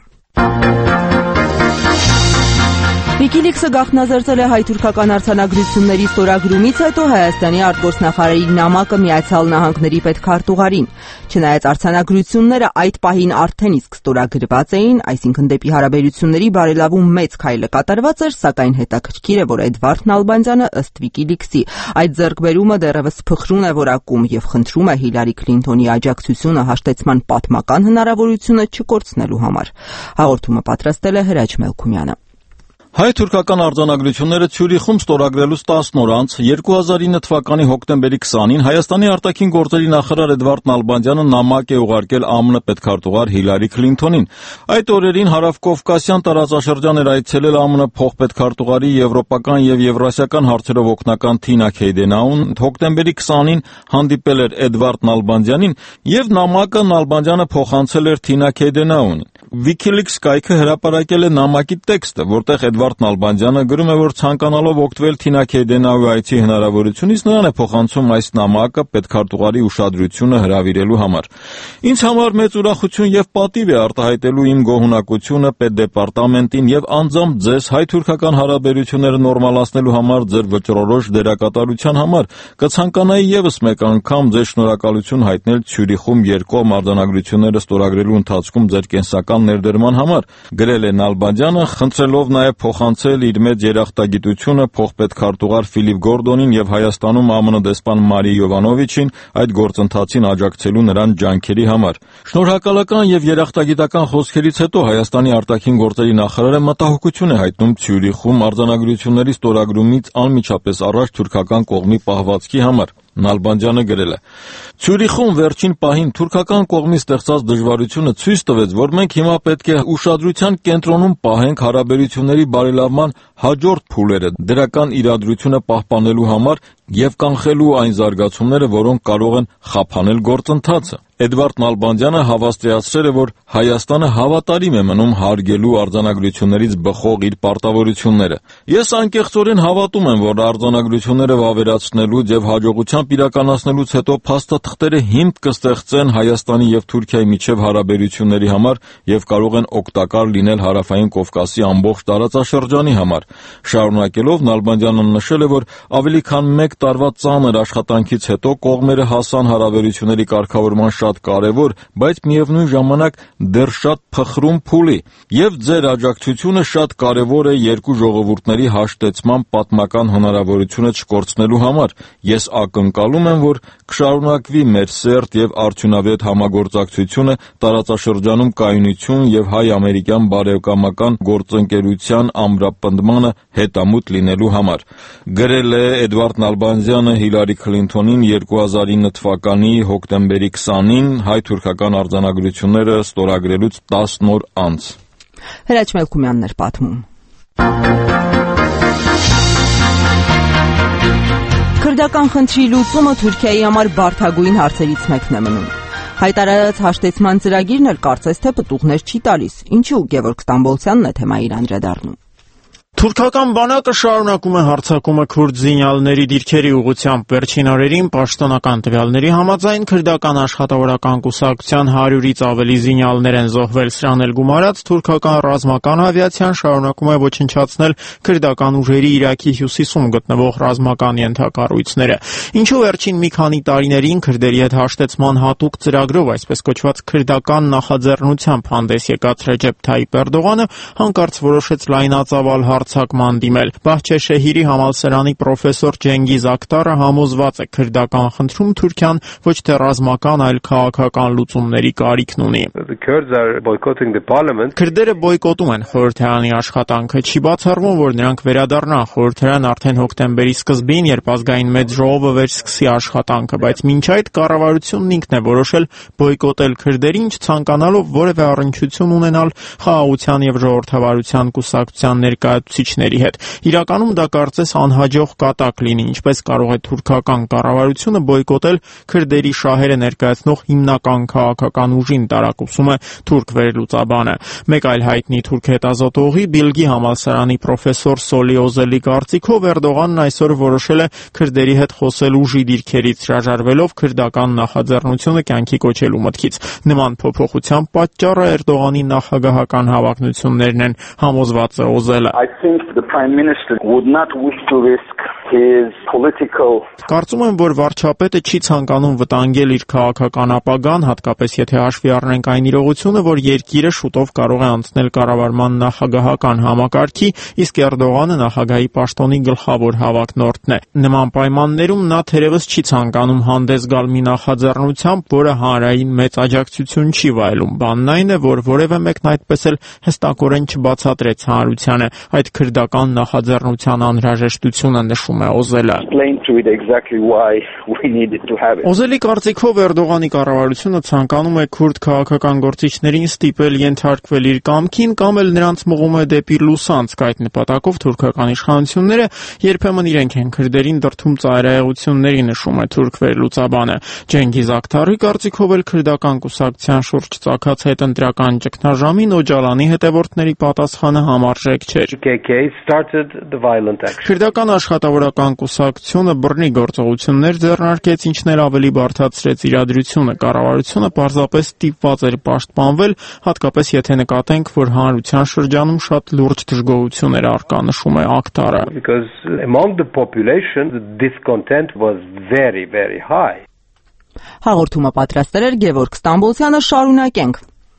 WikiLeaks-ը գաղտնազերծել է հայ-թուրքական արձանագրությունների ստորագրումից հետո Հայաստանի արտգործնախարարի նամակը Միացյալ Նահանգների պետքարտուղարին։ Չնայած արձանագրությունները այդ պահին արդեն իսկ ստորագրված էին, այսինքն դեպի հարաբերությունների բարելավում մեծ քայլը կատարված էր, սակայն հետաքրքիր է, որ Էդվարդ Նալբանդյանը ըստ WikiLeaks-ի այդ ձեռքբերումը դեռևս փխրուն է որակում եւ խնդրում է Հիլարի Քլինթոնի աջակցությունը հաշտեցման պատմական հնարավորությունը չկորցնելու համար։ Հաղորդումը պատրաստել է Հրաչ Մելքումյանը։ Հայ-թուրքական արձանագրությունները Ցյուրիխում ստորագրելուց 10 օր անց 2009 թվականի հոկտեմբերի 20-ին Հայաստանի արտաքին գործերի նախարար Էդվարդ Նալբանդյանը նամակ է ուղարկել ԱՄՆ պետքարտուղար Հիլարի Քլինթոնին։ Այդ օրերին հարավկովկասյան տարածաշրջան էր այցելել ԱՄՆ փոխպետքարտուղարի եվրոպական եւ եվրասիական հարցերով օգնական Թինա Քեյդենաուն, հոկտեմբերի 20-ին հանդիպել էր Էդվարդ Նալբանդյանին եւ նամակը Նալբանդյանը փոխանցել էր Թինա Քեյդենաունին։ WikiLeaks կայքը հրապարակել է նամակի տեքստը, որտեղ Էդվարդ Նալբանդյանը գրում է, որ ցանկանալով օգտվել Թինա Քեյդենաուի այցի հնարավորությունից նրան է փոխանցում այս նամակը պետքարտուղարի ուշադրությունը հրավիրելու համար։ Ինձ համար մեծ ուրախություն եւ պատիվ է արտահայտելու իմ գոհունակությունը պետդեպարտամենտին եւ անձամբ ձեզ հայ-թուրքական հարաբերությունները նորմալացնելու համար ձեր վճռորոշ դերակատարության համար։ Կցանկանայի եւս մեկ անգամ ձեզ շնորհակալություն հայտնել Ցյուրիխում երկկողմ արձանագրությունները ստորագրելու ընթացքում ձեր կենսական ներդրման համար, գրել է Նալբանդյանը, խնդրելով նաև փոխանցել իր մեծ երախտագիտությունը փոխպետքարտուղար Ֆիլիպ Գորդոնին եւ Հայաստանում ԱՄՆ դեսպան Մարի Յովանովիչին այդ գործընթացին աջակցելու նրան ջանքերի համար։ Շնորհակալական եւ երախտագիտական խոսքերից հետո Հայաստանի արտաքին գործերի նախարարը մտահոգություն է հայտնում Ցյուրիխում արձանագրությունների ստորագրումից անմիջապես առաջ թուրքական կողմի պահվածքի համար։ Նալբանդյանը գրել է. Ցյուրիխում վերջին պահին թուրքական կողմի ստեղծած դժվարությունը ցույց տվեց, որ մենք հիմա պետք է ուշադրության կենտրոնում պահենք հարաբերությունների բարելավման հաջորդ փուլերը, դրական իրադրությունը պահպանելու համար եւ կանխելու այն զարգացումները, որոնք կարող են խափանել գործընթացը։ Էդվարդ Նալբանդյանը հավաստիացրել է, որ Հայաստանը հավատարիմ է մնում հարգելու արձանագրություններից բխող իր պարտավորությունները։ Ես անկեղծորեն հավատում եմ, որ արձանագրությունները վավերացնելուց եւ հաջողությամբ իրականացնելուց հետո փաստաթղթերը հիմք կստեղծեն Հայաստանի եւ Թուրքիայի միջև հարաբերությունների համար եւ կարող են օգտակար լինել Հարավային Կովկասի ամբողջ տարածաշրջանի համար։ Շարունակելով Նալբանդյանը նշել է, որ ավելի քան 1 տարվա ծանր աշխատանքից հետո կողմերը հասան հարաբերությունների կարգավորման շատ կարևոր, բայց միևնույն ժամանակ դեռ շատ փխրուն փուլի, եւ ձեր աջակցությունը շատ կարևոր է երկու ժողովուրդների հաշտեցման պատմական հնարավորությունը չկորցնելու համար։ Ես ակնկալում եմ, որ կշարունակվի մեր սերտ եւ արդյունավետ համագործակցությունը տարածաշրջանում կայունություն եւ հայ-ամերիկյան բարեկամական գործընկերության ամրապնդմանը հետամուտ լինելու համար։ Գրել է Էդվարդ Նալբանդյանը Հիլարի Քլինթոնին 2009 թվականի հոկտեմբերի 20-ին հայ-թուրքական արձանագրությունները ստորագրելուց 10 օր անց։ Հրաչ Մելքումյանն էր պատմում։ Քրդական խնդրի լուծումը Թուրքիայի համար բարդագույն հարցերից մեկն է մնում։ Հայտարարած հաշտեցման ծրագիրն էլ կարծես թե պտուղներ չի տալիս։ Ինչու Գևորգ Ստամբոլցյանն է թեմային անդրադառնում։ Թուրքական բանակը շարունակում է հարձակումը քուրդ զինյալների դիրքերի ուղղությամբ։ Վերջին օրերին պաշտոնական տվյալների համաձայն քրդական աշխատավորական կուսակցության 100-ից ավելի զինյալներ են զոհվել։ Սրանն էլ գումարած թուրքական ռազմական ավիացիան շարունակում է ոչնչացնել քրդական ուժերի Իրաքի հյուսիսում գտնվող ռազմական ենթակառույցները։ Ինչու վերջին մի քանի տարիներին քրդերի հետ հաշտեցման հատուկ ծրագրով, այսպես կոչված քրդական նախաձեռնությամբ հանդես եկած Ռեջեփ Թայիպ Էրդողանը հանկարծ որոշեց լայնածավալ հարձակման դիմել։ Բահչեշեհիրի համալսարանի պրոֆեսոր Ջենգիզ Ակտարը համոզված է քրդական խնդրում Թուրքիան ոչ թե ռազմական, այլ քաղաքական լուծումների կարիքն ունի։ Քրդերը բոյկոտում են խորհրդարանի աշխատանքը։ Չի բացառվում, որ նրանք վերադառնան խորհրդարան արդեն հոկտեմբերի սկզբին, երբ ազգային մեծ ժողովը վերսկսի աշխատանքը, բայց մինչ այդ կառավարությունն ինքն է որոշել բոյկոտել քրդերին, չցանկանալով որևէ առնչություն ունենալ խաղաղության եւ ժողովրդավարության կուսակցության ներկայացուցիչների հետ։ Իրականում դա կարծես անհաջող կատակ լինի, ինչպես կարող է թուրքական կառավարությունը բոյկոտել քրդերի շահերը ներկայացնող հիմնական քաղաքական ուժին, տարակուսում է թուրք վերլուծաբանը։ Մեկ այլ հայտնի թուրք հետազոտողի Բիլգի համալսարանի պրոֆեսոր Սոլի Օզելի կարծիքով Էրդողանն այսօր որոշել է քրդերի հետ խոսել ուժի դիրքերից հրաժարվելով քրդական նախաձեռնությունը կյանքի կոչելու մտքից։ Նման փոփոխության պատճառը Էրդողանի նախագահական հավակնություններն են, համոզված է Օզելը։ I think the Prime Minister would not wish to risk his political. Կարծում եմ, որ վարչապետը չի ցանկանում վտանգել իր քաղաքական ապագան, հատկապես եթե հաշվի առնենք այն իրողությունը, որ երկիրը շուտով կարող է անցնել կառավարման նախագահական համակարգի, իսկ Էրդողանը նախագահի պաշտոնի գլխավոր հավակնորդն է։ Նման պայմաններում նա թերևս չի ցանկանում հանդես գալ մի նախաձեռնությամբ, որը հանրային մեծ աջակցություն չի վայելում։ Բանն այն է, որ որևէ մեկն այդպես էլ հստակորեն չբացատրեց հանրությանը այդ քրդական նախաձեռնության անհրաժեշտությունը, նշում է Օզելը։ Օզելի կարծիքով Էրդողանի կառավարությունը ցանկանում է քուրդ քաղաքական գործիչներին ստիպել ենթարկվել իր կամքին կամ էլ նրանց մղում է դեպի լուսանցք։ Այդ նպատակով թուրքական իշխանությունները երբեմն իրենք են քրդերին դրդում ծայրահեղությունների, նշում է թուրք վերլուծաբանը։ Ջենգիզ Ակտարի կարծիքով էլ քրդական կուսակցության շուրջ ծագած հետընտրական ճգնաժամին Օջալանի հետևորդների պատասխանը համարժեք չէր։ Քրդական աշխատավորական կուսակցությունը բռնի գործողություններ ձեռնարկեց, ինչն էլ ավելի բարդացրեց իրադրությունը։ Կառավարությունը պարզապես ստիպված էր պաշտպանվել, հատկապես եթե նկատենք, որ հանրության շրջանում շատ լուրջ դժգոհություն էր առկա, նշում է Ակտարը։ Հաղորդումը պատրաստել էր Գևորգ Ստամբոլցյանը, շարունակենք։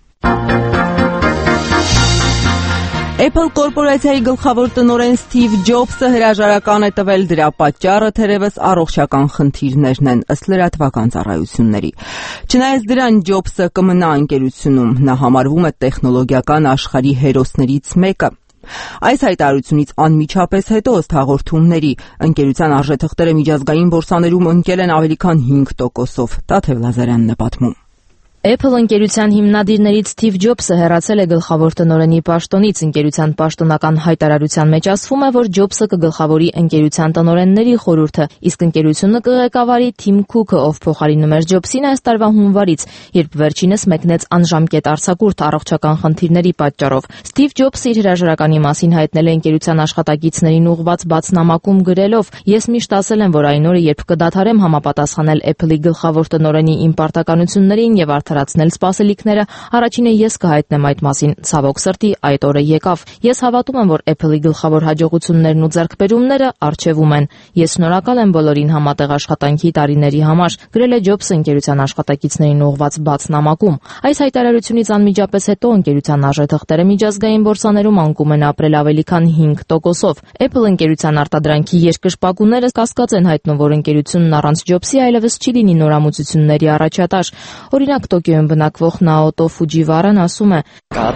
Apple կորպորացիայի գլխավոր տնօրեն Սթիվ Ջոբսը հրաժարական է տվել, դրա պատճառը թերևս առողջական խնդիրներն են, ըստ լրատվական ծառայությունների։ Չնայած դրան Ջոբսը կմնա ընկերությունում, նա համարվում է տեխնոլոգիական աշխարհի հերոսներից մեկը։ Այս հայտարարությունից անմիջապես հետո, ըստ հաղորդումների, ընկերության արժեթղթերը միջազգային բորսաներում ընկել են ավելի քան 5%-ով։ Տաթև Լազարյանն է պատմում։ Apple ընկերության հիմնադիրներից Սթիվ Ջոբսը հեռացել է գլխավոր տնօրենի պաշտոնից։ Ընկերության պաշտոնական հայտարարության մեջ ասվում է, որ Ջոբսը կգլխավորի ընկերության տնօրենների խորհուրդը, իսկ ընկերությունը կղեկավարի Թիմ Քուքը, ով փոխարինում էր Ջոբսին այս տարվա հունվարից, երբ վերջինս մեկնեց անժամկետ արձակուրդ առողջական խնդիրների պատճառով։ Սթիվ Ջոբսը իր հրաժարականի մասին հայտնել է ընկերության աշխատակիցներին ուղղված բացնամակում գրելով. «Ես միշտ ասել եմ, որ այն օրը, երբ կդադարեմ համապատասխանել Apple-ի գլխավոր տնօրենի իմ պարտականություններին եւ արդարացնել սպասելիքները, առաջինը ես կհայտնեմ այդ մասին։ Ցավոք սրտի, այդ օրը եկավ։ Ես հավատում եմ, որ Apple-ի գլխավոր հաջողություններն ու ձեռքբերումները առջևում են։ Ես շնորհակալ եմ բոլորին համատեղ աշխատանքի տարիների համար», գրել է Ջոբսը ընկերության աշխատակիցներին ուղղված բացնամակում։ Այս հայտարարությունից անմիջապես հետո ընկերության արժեթղթերը միջազգային բորսաներում անկում են ապրել ավելի քան 5%-ով։ Apple ընկերության արտադրանքի երկրպագուները կասկած են հայտնում, որ ընկերությունն առանց Ջոբսի այլևս չի լինի նորամուծությունների առաջատար։ Օրինակ Տոկիոյում բնակվող Նաոտո Ֆուջիվարան ասում է.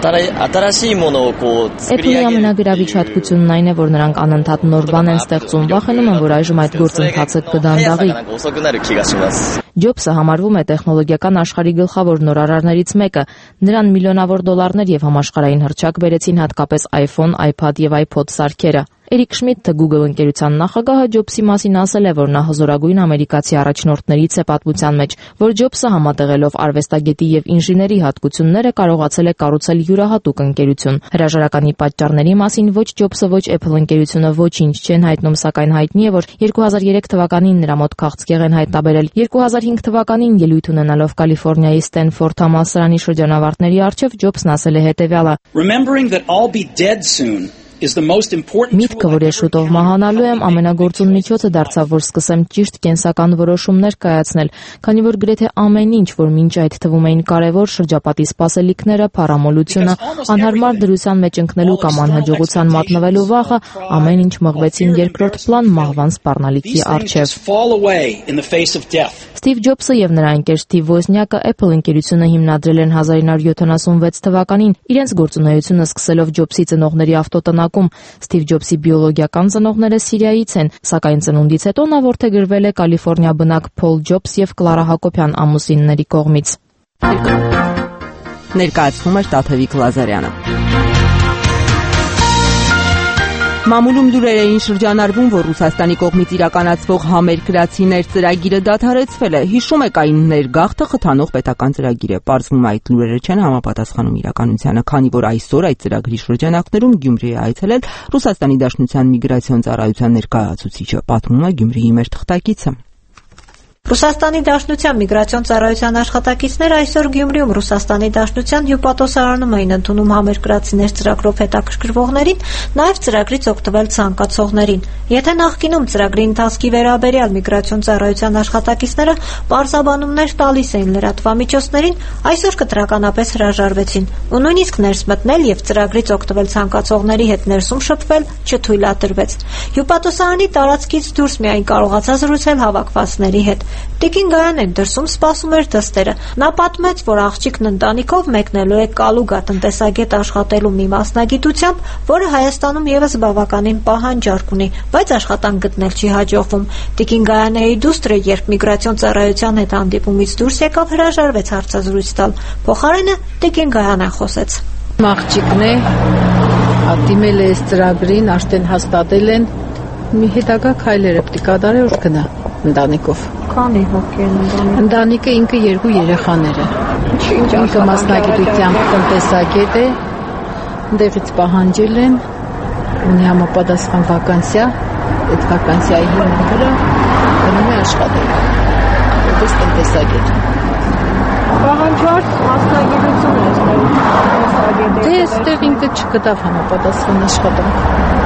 «Apple-ի ամենագրավիչ հատկությունն այն է, որ նրանք անընդհատ նոր բան են ստեղծում։ Վախենում եմ, որ այժմ այդ գործընթացը կդանդաղի»։ Ջոբսը համարվում է տեխնոլոգիական աշխարհի գլխավոր նորարարներից մեկը։ Նրան միլիոնավոր դոլարներ եւ համաշխարհային հռչակ բերեցին հատկապես iPhone, iPad եւ iPod սարքերը։ Էրիկ Շմիդտը Google ընկերության նախագահը Ջոբսի մասին ասել է, որ նա հզորագույն ամերիկացի առաջնորդներից է պատմության մեջ, որ Ջոբսը համատեղելով արվեստագետի եւ ինժեների հատկությունները կարողացել է կառուցել յուրահատուկ ընկերություն։ Հրաժարականի պատճառների մասին ոչ Ջոբսը, ոչ Apple ընկերությունը ոչինչ չեն հայտնում, սակայն հայտնի է, որ 2003 թվականին նրա մոտ քաղցկեղ են հայտնաբերել։ 2005 թվականին ելույթ ունենալով Կալիֆոռնիայի Ստենֆորդ համալսարանի շրջանավարտների առջև Ջոբսն ասել է հետևյալը. «Միտքը, որ ես շուտով մահանալու եմ, ամենագործուն միջոցը դարձավ, որ սկսեմ ճիշտ կենսական որոշումներ կայացնել, քանի որ գրեթե ամեն ինչ, որ մինչ այդ թվում էին կարևոր, շրջապատի սպասելիքները, փառամոլությունը, անհարմար դրության մեջ ընկնելու կամ անհաջողության մատնվելու վախը, ամեն ինչ մղվեցին երկրորդ պլան մահվան սպառնալիքի առջև»։ Սթիվ Ջոբսը եւ նրա ընկեր Սթիվ Ոզնյակը Apple ընկերությունը հիմնադրել են 1976 թվականին, իրենց գործունեությունը սկսելով Ջոբսի ծնողների ավտոտնակում։ Սթիվ Ջոբսի բիոլոգիական ծնողները Սիրիայից են, սակայն ծնունդից հետո նա որդեգրվել է Կալիֆոռնիա բնակ Փոլ Ջոբս եւ Կլարա Հակոբյան ամուսինների կողմից։ Ներկայացնում է Տաթևիկ Լազարյանը։ Մամուլում լուրեր էին շրջանառվում, որ Ռուսաստանի կողմից իրականացվող համերկրացիներ ծրագիրը դադարեցվել է։ Հիշում եք, այն ներգաղթը խթանող պետական ծրագիր է։ Պարզվում է, այդ լուրերը չեն համապատասխանում իրականությանը, քանի որ այսօր այդ ծրագրի շրջանակներում Գյումրի է այցելել Ռուսաստանի Դաշնության միգրացիոն ծառայության ներկայացուցիչը, պատմում է Գյումրիի մեր թղթակիցը։ Ռուսաստանի Դաշնության միգրացիոն ծառայության աշխատակիցները այսօր Գյումրիում Ռուսաստանի Դաշնության հյուպատոսարանում էին ընդունում համերկրացիներ ծրագրով հետաքրքրվողներին, նաև ծրագրից օգտվել ցանկացողներին։ Եթե նախկինում ծրագրի ընթացքի վերաբերյալ միգրացիոն ծառայության աշխատակիցները պարզաբանումներ տալիս էին լրատվամիջոցներին, այսօր կտրականապես հրաժարվեցին ու նույնիսկ ներս մտնել եւ ծրագրից օգտվել ցանկացողների հետ ներսում շփվել չթույլատրվեց։ Հյուպատոսարանի տարածքից դուրս միայն կարողացա զրուցել հավաքվածների հետ։ Տիկին Գայանեն դրսում սպասում էր դստերը։ Նա պատմեց, որ աղջիկն ընտանիքով մեկնելու է Կալուգա տնտեսագետ աշխատելու մի մասնագիտությամբ, որը Հայաստանում եւս բավականին պահանջարկ ունի, բայց աշխատանք գտնել չի հաջողվում։ Տիկին Գայանեի դուստրը, երբ միգրացիոն ծառայության հետ հանդիպումից դուրս եկավ, հրաժարվեց հարցազրույց տալ։ Փոխարենը Տիկին Գայանեն խոսեց։ Աղջիկն է, դիմել է այս ծրագրին, արդեն հաստատել են։ Մի հետագա քայլերը պետք է կատարել, որ գնա ընտանիքով։ Քանի հոգի են ընտանիքը։ Ընտանիքը ինքը 2 երեխաներ է։ Ինքը մասնագիտությամբ տնտեսագետ է, ընդեղից պահանջել են, ունի համապատասխան վականսիա, այդ վականսիայի հիման վրա գնում է աշխատել, որպես տնտեսագետ։ Պահանջարկ մասնագիտություն է տնտեսագետ։ Դե այստեղ ինքը չգտավ համապատասխան աշխատանք։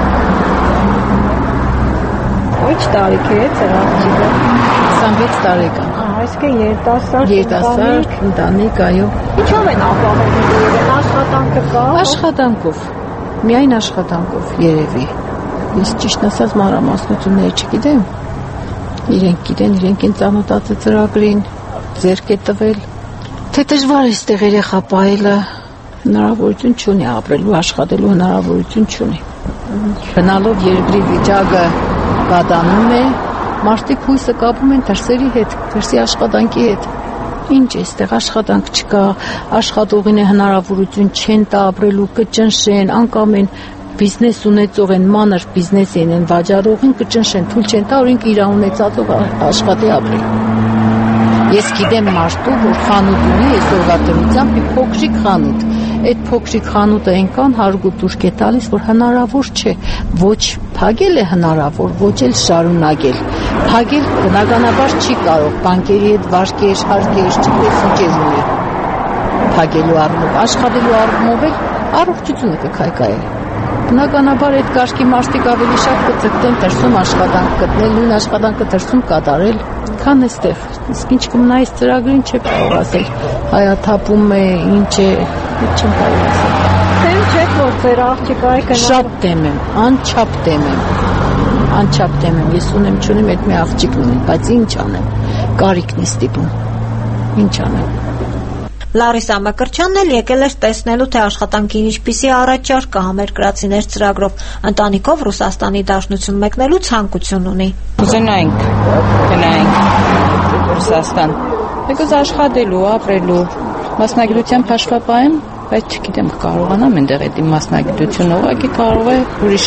Ինչ տարիք է ծեր աղջիկը։ 26 տարեկան։ Այսինքն երիտասարդ ընտանիք, այո։ Ինչով են ապահովում իրեն աշխատանքը կա։ Աշխատանքով։ Միայն աշխատանքով երևի։ Ես ճիշտ ասած մանրամասնությունները չգիտեմ։ Իրենք գիտեն, իրենք են ծանոթացել ծրագրին, ձեռք է տվել։ Թե դժվար է այստեղ երեխա պահելը, հնարավորություն չունի ապրելու, աշխատելու հնարավորություն չունի։ Գնալով երկրի վիճակը պատանում է, մարդիկ հույսը կապում են դրսերի հետ, դրսի աշխատանքի հետ։ Ինչ էստեղ աշխատանք չկա, աշխատողին է հնարավորություն չեն տա ապրելու, կճնշեն, անկամ են բիզնես ունեցող են, մանր բիզնես են վաճառողին կճնշեն, թույլ չեն տա, օրինք իր ունեցածով աշխատի ապրի։ Ես գիտեմ մարդու, որ խանութ ունի, այսօրվա դրությամբ մի փոքրիկ խանութ։ Այդ փոքրիկ խանութը այնքան հարգուտ ուժ է տալիս, որ հնարավոր չէ ոչ փակել է հնարավոր, ոչ էլ շարունակել։ Փակել բնականաբար չի կարող, բանկերի հետ վարկեր, հարկեր, չգիտես ինչեր ունի։ Փակելու առումով, աշխատելու առումով էլ առողջությունը կքայքայել։ Բնականաբար այդ կարգի մարդիկ ավելի շատ կձգտեն դրսում աշխատանք գտնել, նույն աշխատանքը դրսում կատարել, քան այստեղ։ Իսկ ինչ կմնա այս ծրագրին չէ կարող ասել։ Հայաթափում է, ինչ է, չեմ կարող ասել։ Դեմ չեք, որ ձեր աղջիկայի կնա։ Շատ դեմ եմ, անչափ դեմ եմ։ Անչափ դեմ եմ, ես չունեմ այդ մի աղջիկն ունի, բայց ինչ անեմ։ Կարիքն է ստիպում։ Ինչ անեմ։ Լարիսա Մկրտչյանն էլ եկել էր տեսնելու, թե աշխատանքին ինչպիսի առաջարկ կա համերկրացիներ ծրագրով։ Ընտանիքով Ռուսաստանի Դաշնություն մեկնելու ցանկություն ունի։ Կուզենայինք գնայինք Ռուսաստան։ Եկոս աշխատելու, ապրելու, մասնագիտությամբ հաշվապահեմ, բայց չգիտեմ կարողանամ այնտեղ այդ մասնագիտությունը ուղղակի կարող է ուրիշ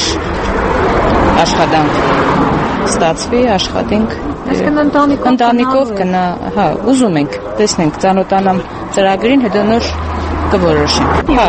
աշխատանք ստացվի, աշխատենք։ Ընտանիքով գնա, հա, ուզում ենք, տեսնենք, ծանոթանամ ծրագրին, հետո նոր կորոշենք։ Հա,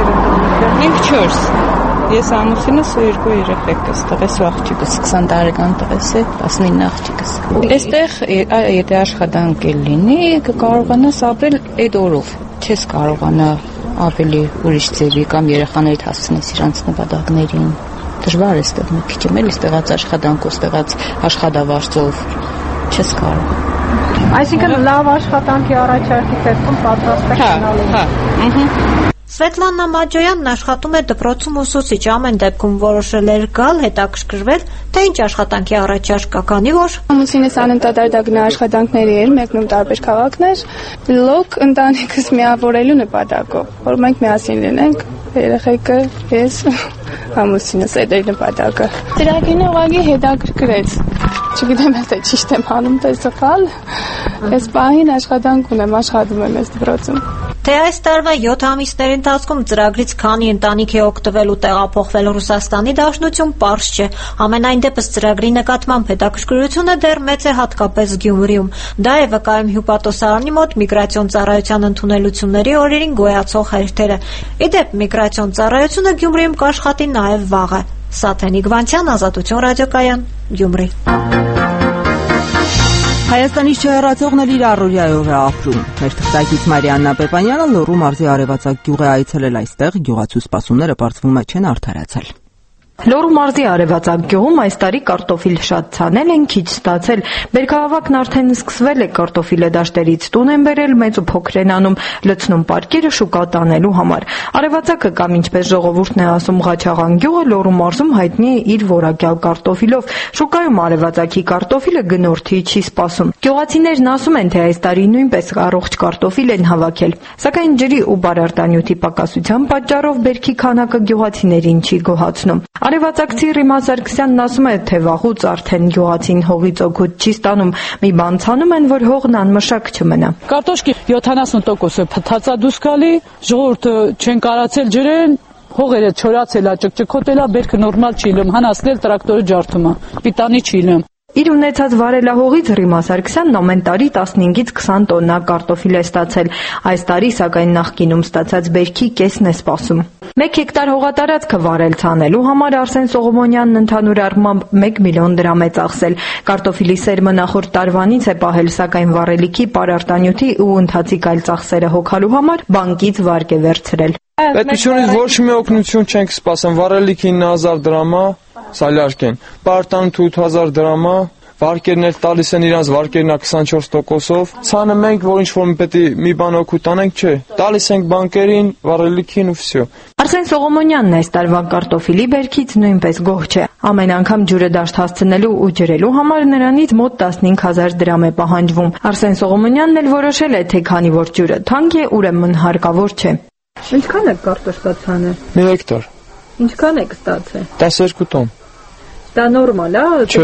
5-4։ Ես ամուսինս ու 2 երեխեքս, տղես ու աղջիկս, 20 տարեկան տղես է, 19 աղջիկս։ Այստեղ, եթե աշխատանք էլ լինի, կկարողանաս ապրել այդ օրով։ Չես կարողանա ավելի ուրիշ ձևի կամ երեխաներիդ հասցնես իրանց նպատակներին։ Դժվար է ստեղ մի քիչ էլ ստեղած աշխատանքով, ստեղած աշխատավարձով չես կարող։ Այսինքն լավ աշխատանքի առաջարկի տեսքում պատրաստ եք գնալու։ Հա։ Սվետլանա Մաջոյանն աշխատում է դպրոցում ուսուցիչ, ամեն դեպքում որոշել էր գալ, հետաքրքրվել, թե ինչ աշխատանքի առաջարկ կա, քանի որ ամուսինս անընդհատ գնա աշխատանքների էր, մեկնում տարբեր քաղաքներ, լոկ ընտանիքս միավորելու նպատակով, որ մենք միասին լինենք, երեխեքը, ես, ամուսինս այդ էր նպատակը։ Ծրագիրը ուղղակի հետաքրքրեց։ Չգիտեմ թե ճիշտ եմ անում, թե սխալ։ Այս պահին աշխատանք ունեմ, աշխատում եմ այս դպրոցում։ Թե այս տարվա 7 ամիսների ընթացքում ծրագրից քանի ընտանիք է օգտվել ու տեղափոխվել Ռուսաստանի Դաշնություն, պարզ չէ։ Ամենայն դեպս ծրագրի նկատմամբ հետաքրքրությունը դեռ մեծ է, հատկապես Գյումրիում։ Դա է վկայում հյուպատոսարանի մոտ միգրացիոն ծառայության ընդունելությունների օրերին գոյացող հերթերը։ Ի դեպ, միգրացիոն ծառայությունը Գյումրիում կաշխատի նաև վաղը։ Սաթենիկ Վանցյան, Ազատություն ռադիոկայան, Գյումրի։ Հայաստանից չհեռացողն էլ իր առօրյայով է ապրում։ Մեր թղթակից Մարիաննա Պեպանյանը Լոռու մարզի արևածագ գյուղ է այցելել, այստեղ գյուղացու սպասումները պարզվում է չեն արդարացել։ Լոռու մարզի արևածագ գյուղում այս տարի կարտոֆիլ շատ ցանել են, քիչ ստացել։ Բերքահավաքն արդեն սկսվել է, կարտոֆիլը դաշտերից տուն են բերել, մեծ ու փոքր են անում, լցնում պարկերը շուկա տանելու համար։ Արևածագը կամ ինչպես ժողովուրդն է ասում Ղաչաղան գյուղը Լոռու մարզում հայտնի է իր որակյալ կարտոֆիլով։ Շուկայում արևածագի կարտոֆիլը գնորդի չի սպասում։ Գյուղացիներն ասում են, թե այս տարի նույնպես առողջ կարտոֆիլ են հավաքել, սակայն ջրի ու բարարտանյութի պակասության պատճառով բերքի քանակը գյուղացիներին չի գոհացնում։ Արևածագցի Ռիմա Սարգսյանն ասում է, թե վաղուց արդեն գյուղացին հողից օգուտ չի ստանում, մի բան ցանում են, որ հողն անմշակ չմնա։ Կարտոշկի 70% փթացա դուրս գալի, ժողովուրդը չեն կարացել ջրեն, հողերը չորացել է, ճկճկոտել է, բերքը նորմալ չի լինում, հանասնել տրակտորը ջարդում է, պիտանի չի լինում։ Իր ունեցած վարելահողից Ռիմա Սարգսյանն ամեն տարի 15-ից 20 տոննա կարտոֆիլ է ստացել։ Այս տարի, սակայն, նախկինում ստացած բերքի կեսն է սպասում։ 1 հեկտար հողատարածքը վարել ցանելու համար Արսեն Սողոմոնյանն ընդհանուր առմամբ 1 միլիոն դրամ է ծախսել։ Կարտոֆիլի սերմը նախորդ տարվանից է պահել, սակայն վառելիքի, պարարտանյութի ու ընթացիկ այլ ծախսերը հոգալու համար բանկից վարկ է վերցրել։ Պետությունից ոչ մի օգնություն չենք սպասում, վառելիքի 9000 դրամ է, սալյարկ են, պարարտանյութը 8000 դրամ է, վարկերն էլ տալիս են իրանց վարկերն 24%-ով, ցանը մենք, որ ինչ-որ պետք է մի բան օգուտ անենք, չէ, տալիս ենք բանկերին, վառելիքին ու վсё։ Արսեն Սողոմոնյանն այս տարվա կարտոֆիլի բերքից նույնպես գոհ չէ։ Ամեն անգամ ջուրը դաշտ հասցնելու ու ջրելու համար նրանից մոտ 15000 դրամ է պահանջվում։ Արսեն Սողոմոնյանն էլ որոշել է, թե քանի որ ջուրը թանկ է, ուրեմն հարկավոր չէ։ Ինչքան է կարտոշկա ցանը։ 1 հեկտար։ Ինչքան է ստացել։ 12 տոն։ Դա նորմալ է։ Չէ,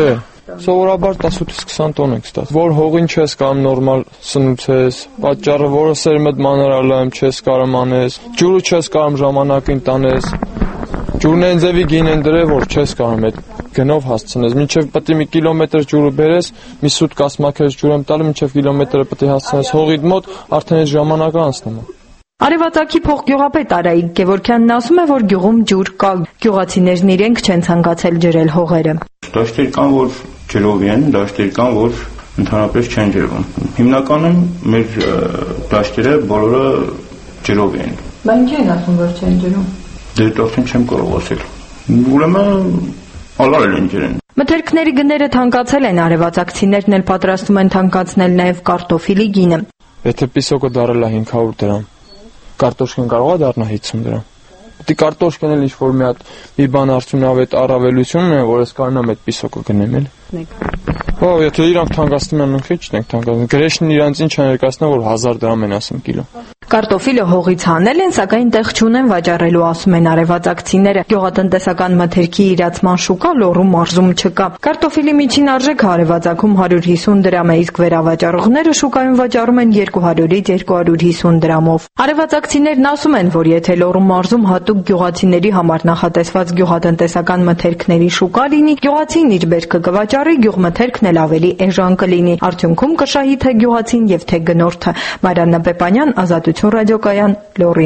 Սովորաբար 18-ից 20 տոն ենք ստացվում։ Որ հողին չես կարող նորմալ սնուցես, պատճառը որը սերմդ մանրալայում չես կարող անես, ջուրը չես կարող ժամանակին տանես։ Ջուրն այն ձևի գին են դրել, որ չես կարող այդ գնով հասցնես։ Մինչև պետք է մի կիլոմետր ջուրը բերես, մի սուտ կասմակերս ջուր եմ տալու, մինչև կիլոմետրը պետք է հասցնես հողիդ մոտ, արդեն այդ ժամանակը անցնում է։ Արևածագի փոխգյուղապետ Արայիկ Գևորգյանն ասում է, որ գյուղում ջուր կա, գյուղացիներն իրենք չեն ցանկացել ջրել հողերը։ Դաշտեր կան, որ ջրով են, դաշտեր կան, որ ընդհանրապես չեն ջրվում։ Հիմնականում մեր դաշտերը բոլորը ջրով են։ Բայց ինչ են ասում, որ չեն ջրում։ Դե արդեն չեմ կարող ասել։ Ուրեմն ալարել են ջրեն։ Մթերքների գները թանկացել են, արևածագցիներն էլ պատրաստում են թանկացնել նաև կարտոֆիլի գինը։ Եթե պիսոկը դարել է 500 դրամ, կարտոշկան կարող է դառնա 50 դրամ։ Պետք է կարտոշկան էլ ինչ-որ մի բան արդյունավետ առավելություն ունի, որ ես կարող եմ այդ պիսոկը գնեմ էլի։ Ո՞վ, եթե իրանք թանկացնում են, մենք ինչ ենք թանկացնում։ Գրեշնին իրանց ինչ են ներկայացնում, որ 1000 դրամ են ասում կիլո։ Կարտոֆիլը հողից հանել են, սակայն տեղ չունեն վաճառելու, ասում են արևածագցիները։ Գյուղատնտեսական մթերքի իրացման շուկա Լոռու մարզում չկա։ Կարտոֆիլի միջին արժեքը արևածագում 150 դրամ է, իսկ վերավաճառողները շուկայում վաճառում են 200-ից 250 դրամով։ Արևածագցիներն ասում են, որ եթե Լոռու մարզում հատուկ գյուղացիների համար նախատեսված գյուղատնտեսական մթերքների շուկա լինի, գյուղացին իր բերքը կվաճառի, գյուղմթերքն էլ ավելի էժան կլինի։ Արդյունքում կշահի թե գյուղացին եւ թե գնորդը։ Մարիաննա Պեպանյան, Ազատություն ռադիոկայան, Լոռի։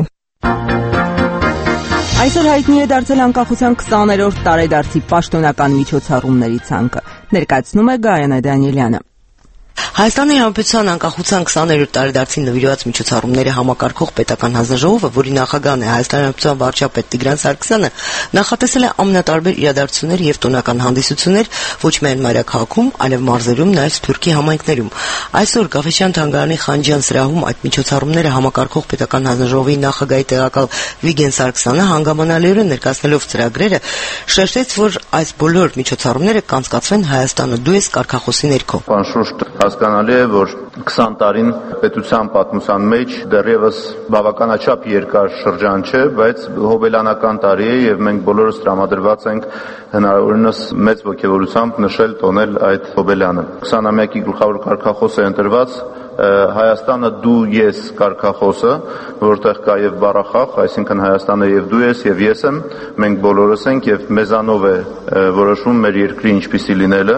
Այսօր հայտնի է դարձել անկախության 20-րդ տարեդարձի պաշտոնական միջոցառումների ցանկը։ Ներկայացնում է Գայանե Դանիելյանը։ Հայաստանի Հանրապետության անկախության 20-րդ տարեդարձին նվիրված միջոցառումները համակարգող պետական հանձնաժողովը, որի նախագահն է Հայաստանի Հանրապետության վարչապետ Տիգրան Սարգսյանը, նախատեսել է ամենատարբեր իրադարձություններ եւ տոնական հանդիսություններ ոչ միայն մայրաքաղաքում, այլև մարզերում, նաեւ Սփյուռքի համայնքներում։ Այսօր Գաֆէսյան թանգարանի Խանջյան սրահում այդ միջոցառումները համակարգող պետական հանձնաժողովի նախագահի տեղակալ Վիգեն Սարգսյանը հանգամանալիորեն ներկայացնելով ծրագրերը շեշտեց, որ այս բոլոր միջոցառումները կանցկացվեն Հայաստանը դու ես կարգախոսի ներքո։ Հասկանալի է, որ 20 տարին պետության պատմության մեջ դեռևս բավականաչափ երկար շրջան չէ, բայց հոբելյանական տարի է եւ մենք բոլորս տրամադրված ենք հնարավորինս մեծ ողջավորությամբ նշել տոնել այդ հոբելյանը։ 21-ի գլխավոր կարգախոս է ընտրված Հայաստանը դու ես կարգախոսը, որտեղ կա եւ բառախաղ, այսինքն Հայաստանը եւ դու ես եւ ես եմ, մենք բոլորս ենք եւ մեզանով է որոշում մեր երկրի ինչպիսի լինելը։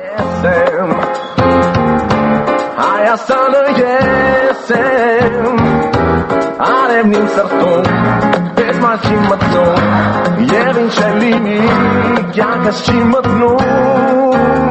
Հայաստանը ես եմ, արևն իմ սրտում, պես մաց չի մտնում, և ինչ է լինի, կյանքս չի մտնում։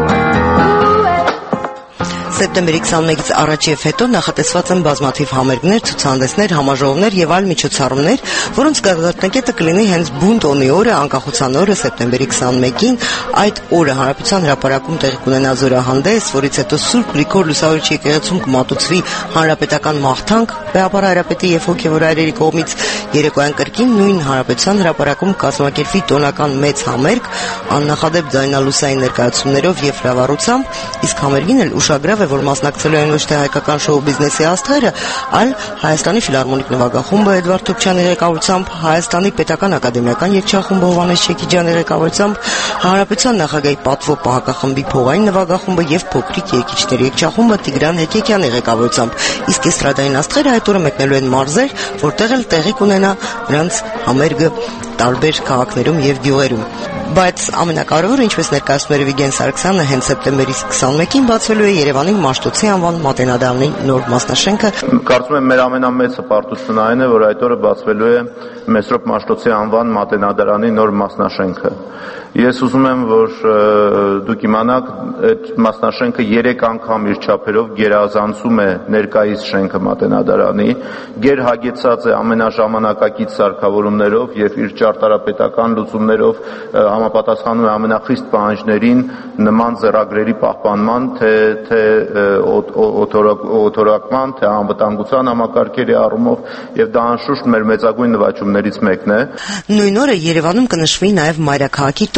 Սեպտեմբերի 21-ից առաջ եւ հետո նախատեսված են բազմաթիվ համերգներ, ցուցահանդեսներ, համաժողովներ եւ այլ միջոցառումներ, որոնց գագաթնակետը կլինի հենց բուն տոնի օրը, անկախության օրը, սեպտեմբերի 21-ին։ Այդ օրը Հանրապետության հրապարակում տեղի կունենա զորահանդես, որից հետո Սուրբ Գրիգոր Լուսավորիչ եկեղեցում կմատուցվի հանրապետական մաղթանք, Բեհապար Հայրապետի եւ հոգեվոր այրերի կողմից։ Երեկոյան կրկին նույն Հանրապետության հրապարակում կազմակերպվի տոնական մեծ համերգ, աննախադեպ ձայնալուսային ներկայացումներով եւ հրավառությամբ, իսկ համերգին էլ ուշագրավ որ մասնակցելու են ոչ թե հայկական շոու բիզնեսի աստղերը, այլ Հայաստանի ֆիլհարմոնիկ նվագախումբը Էդվարդ Թուքչյանի ղեկավարությամբ, Հայաստանի պետական ակադեմիական երգչախումբը Հովհաննես Չեքիջյանի ղեկավարությամբ, Հանրապետության նախագահի պատվո պահակախմբի փողային նվագախումբը եւ փոքրիկ երգիչների երգչախումբը Տիգրան Հեկեկյանի ղեկավարությամբ։ Իսկ էստրադային աստղերը այդ օրը մեկնելու են մարզեր, որտեղ էլ տեղի կունենա նրանց համերգը տարբեր քաղաքներում եւ գյուղերում։ Բայց ամենակարևորը, ինչպես ներկայացնում էր Վիգեն Սարգսյանը, հենց սեպտեմբերի 21-ին բացվելու է Երևանի Մաշտոցի անվան մատենադարանի նոր մասնաշենքը։ Կարծում եմ մեր ամենամեծ հպարտությունն այն է, որ այդ օրը բացվելու է Մեսրոպ Մաշտոցի անվան մատենադարանի նոր մասնաշենքը։ Ես ուզում եմ, որ դուք իմանաք, այդ մասնաշենքը 3 անգամ իր չափերով գերազանցում է ներկայիս շենքը մատենադարանի, գերհագեցած է ամենաժամանակակից սարքավորումներով եւ իր ճարտարապետական լուծումներով համապատասխանում է ամենախիստ պահանջներին նման ձեռագրերի պահպանման, թե օթորակման, թե անվտանգության համակարգերի առումով, եւ դա անշուշտ մեր մեծագույն նվաճումներից մեկն է։ Նույն օրը Երևանում կնշվի նաեւ մայրաքաղաքի տոն,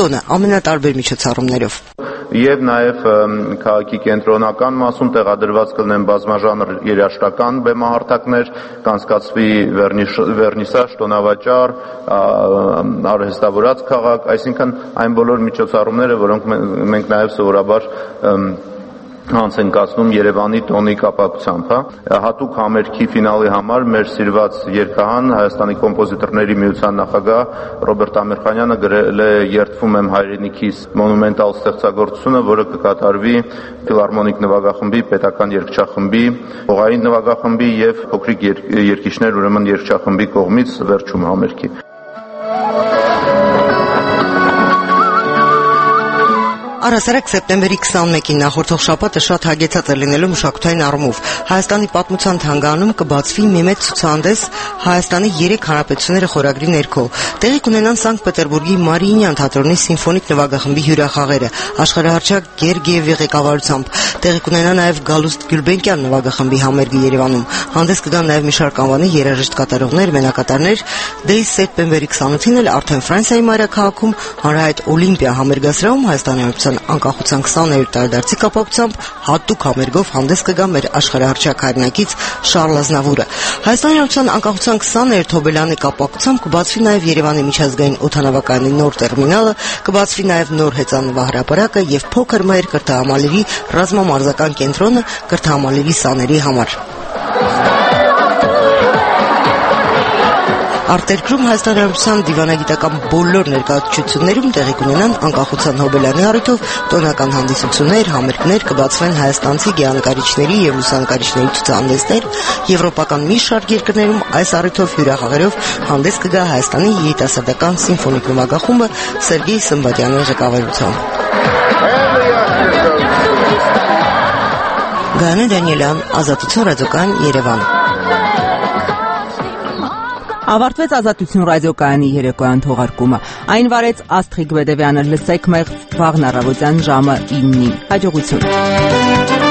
տոնը ամենատարբեր միջոցառումներով։ Եվ նաև քաղաքի կենտրոնական մասում տեղադրված կլինեն բազմաժանր երաժշտական բեմահարթակներ, կանցկացվի վերնիսաժ, տոնավաճառ, արհեստավորած քաղաք, այսինքն այն բոլոր միջոցառումները, որոնք մենք նաև սովորաբար հանց են կացնում Երևանի տոնի կապակցությամբ, հատուկ համերգի ֆինալի համար մեր սիրված երգահան Հայաստանի կոմպոզիտորների միության նախագահ Ռոբերտ Ամիրխանյանը գրել է «Երդվում եմ հայրենիքիս» մոնումենտալ ստեղծագործությունը, որը կկատարվի ֆիլհարմոնիկ նվագախմբի, պետական երգչախմբի, հողային նվագախմբի եւ փոքրիկ երգիչներ, ուրեմն երգչախմբի կողմից վերջում համերգի։ Առհասարակ սեպտեմբերի 21-ին նախորդող շաբաթը շատ հագեցած է լինելու մշակութային առումով։ Հայաստանի պատմության թանգարանում կբացվի մի մեծ ցուցահանդես Հայաստանի 3 հանրապետությունները խորագրի ներքո։ Տեղի կունենան Սանկտ Պետերբուրգի Մարիինյան թատրոնի սիմֆոնիկ նվագախմբի հյուրախաղերը աշխարհահռչակ Գերգիևի ղեկավարությամբ։ Տեղի կունենա նաև Գալուստ Գյուլբենկյան նվագախմբի համերգը Երևանում։ Հանդես կգան նաև մի շարք անվանի երաժիշտ կատարողներ, մենակատարներ։ Դե սեպտեմբերի 28-ին էլ արդեն Ֆրանսիայի մայրաքաղաքում հանրահայտ Օլիմպիա համերգասրահում Հայաստանի անկախության 20-րդ տարեդարձի կապակցությամբ հատուկ համերգով հանդես կգա մեր աշխարհահռչակ հայրենակից Շարլ Ազնավուրը։ Հայաստանի Հանրապետության անկախության 20-րդ հոբելյանի կապակցությամբ կբացվի նաև Երևանի միջազգային օդանավակայանի նոր տերմինալը, կբացվի նաև նոր հեծանվահրապարակը եւ փոքր մայր կրթահամալիրի ռազմամարզական կենտրոնը կրթահամալիրի սաների համար։ Արտերկրում Հայաստանի Հանրապետության դիվանագիտական բոլոր ներկայացություններում տեղի կունենան անկախության հոբելյանի առիթով տոնական հանդիսություններ, համերգներ, կբացվեն հայաստանցի գեղանկարիչների եւ լուսանկարիչների ցուցահանդեսներ, եվրոպական մի շարք երկրներում այս առիթով հյուրախաղերով հանդես կգա Հայաստանի երիտասարդական սիմֆոնիկ նվագախումբը Սերգեյ Սմբատյանի ղեկավարությամբ։ Գայանե Դանիելյան, Ազատություն ռադիոկայան, Երևան։ Ավարտվեց Ազատություն ռադիոկայանի երեկոյան թողարկումը։ Այն վարեց Աստղիկ Բեդևյանը, լսեք մեկ վաղն առավոտյան ժամը 9-ին։ Հաջողություն։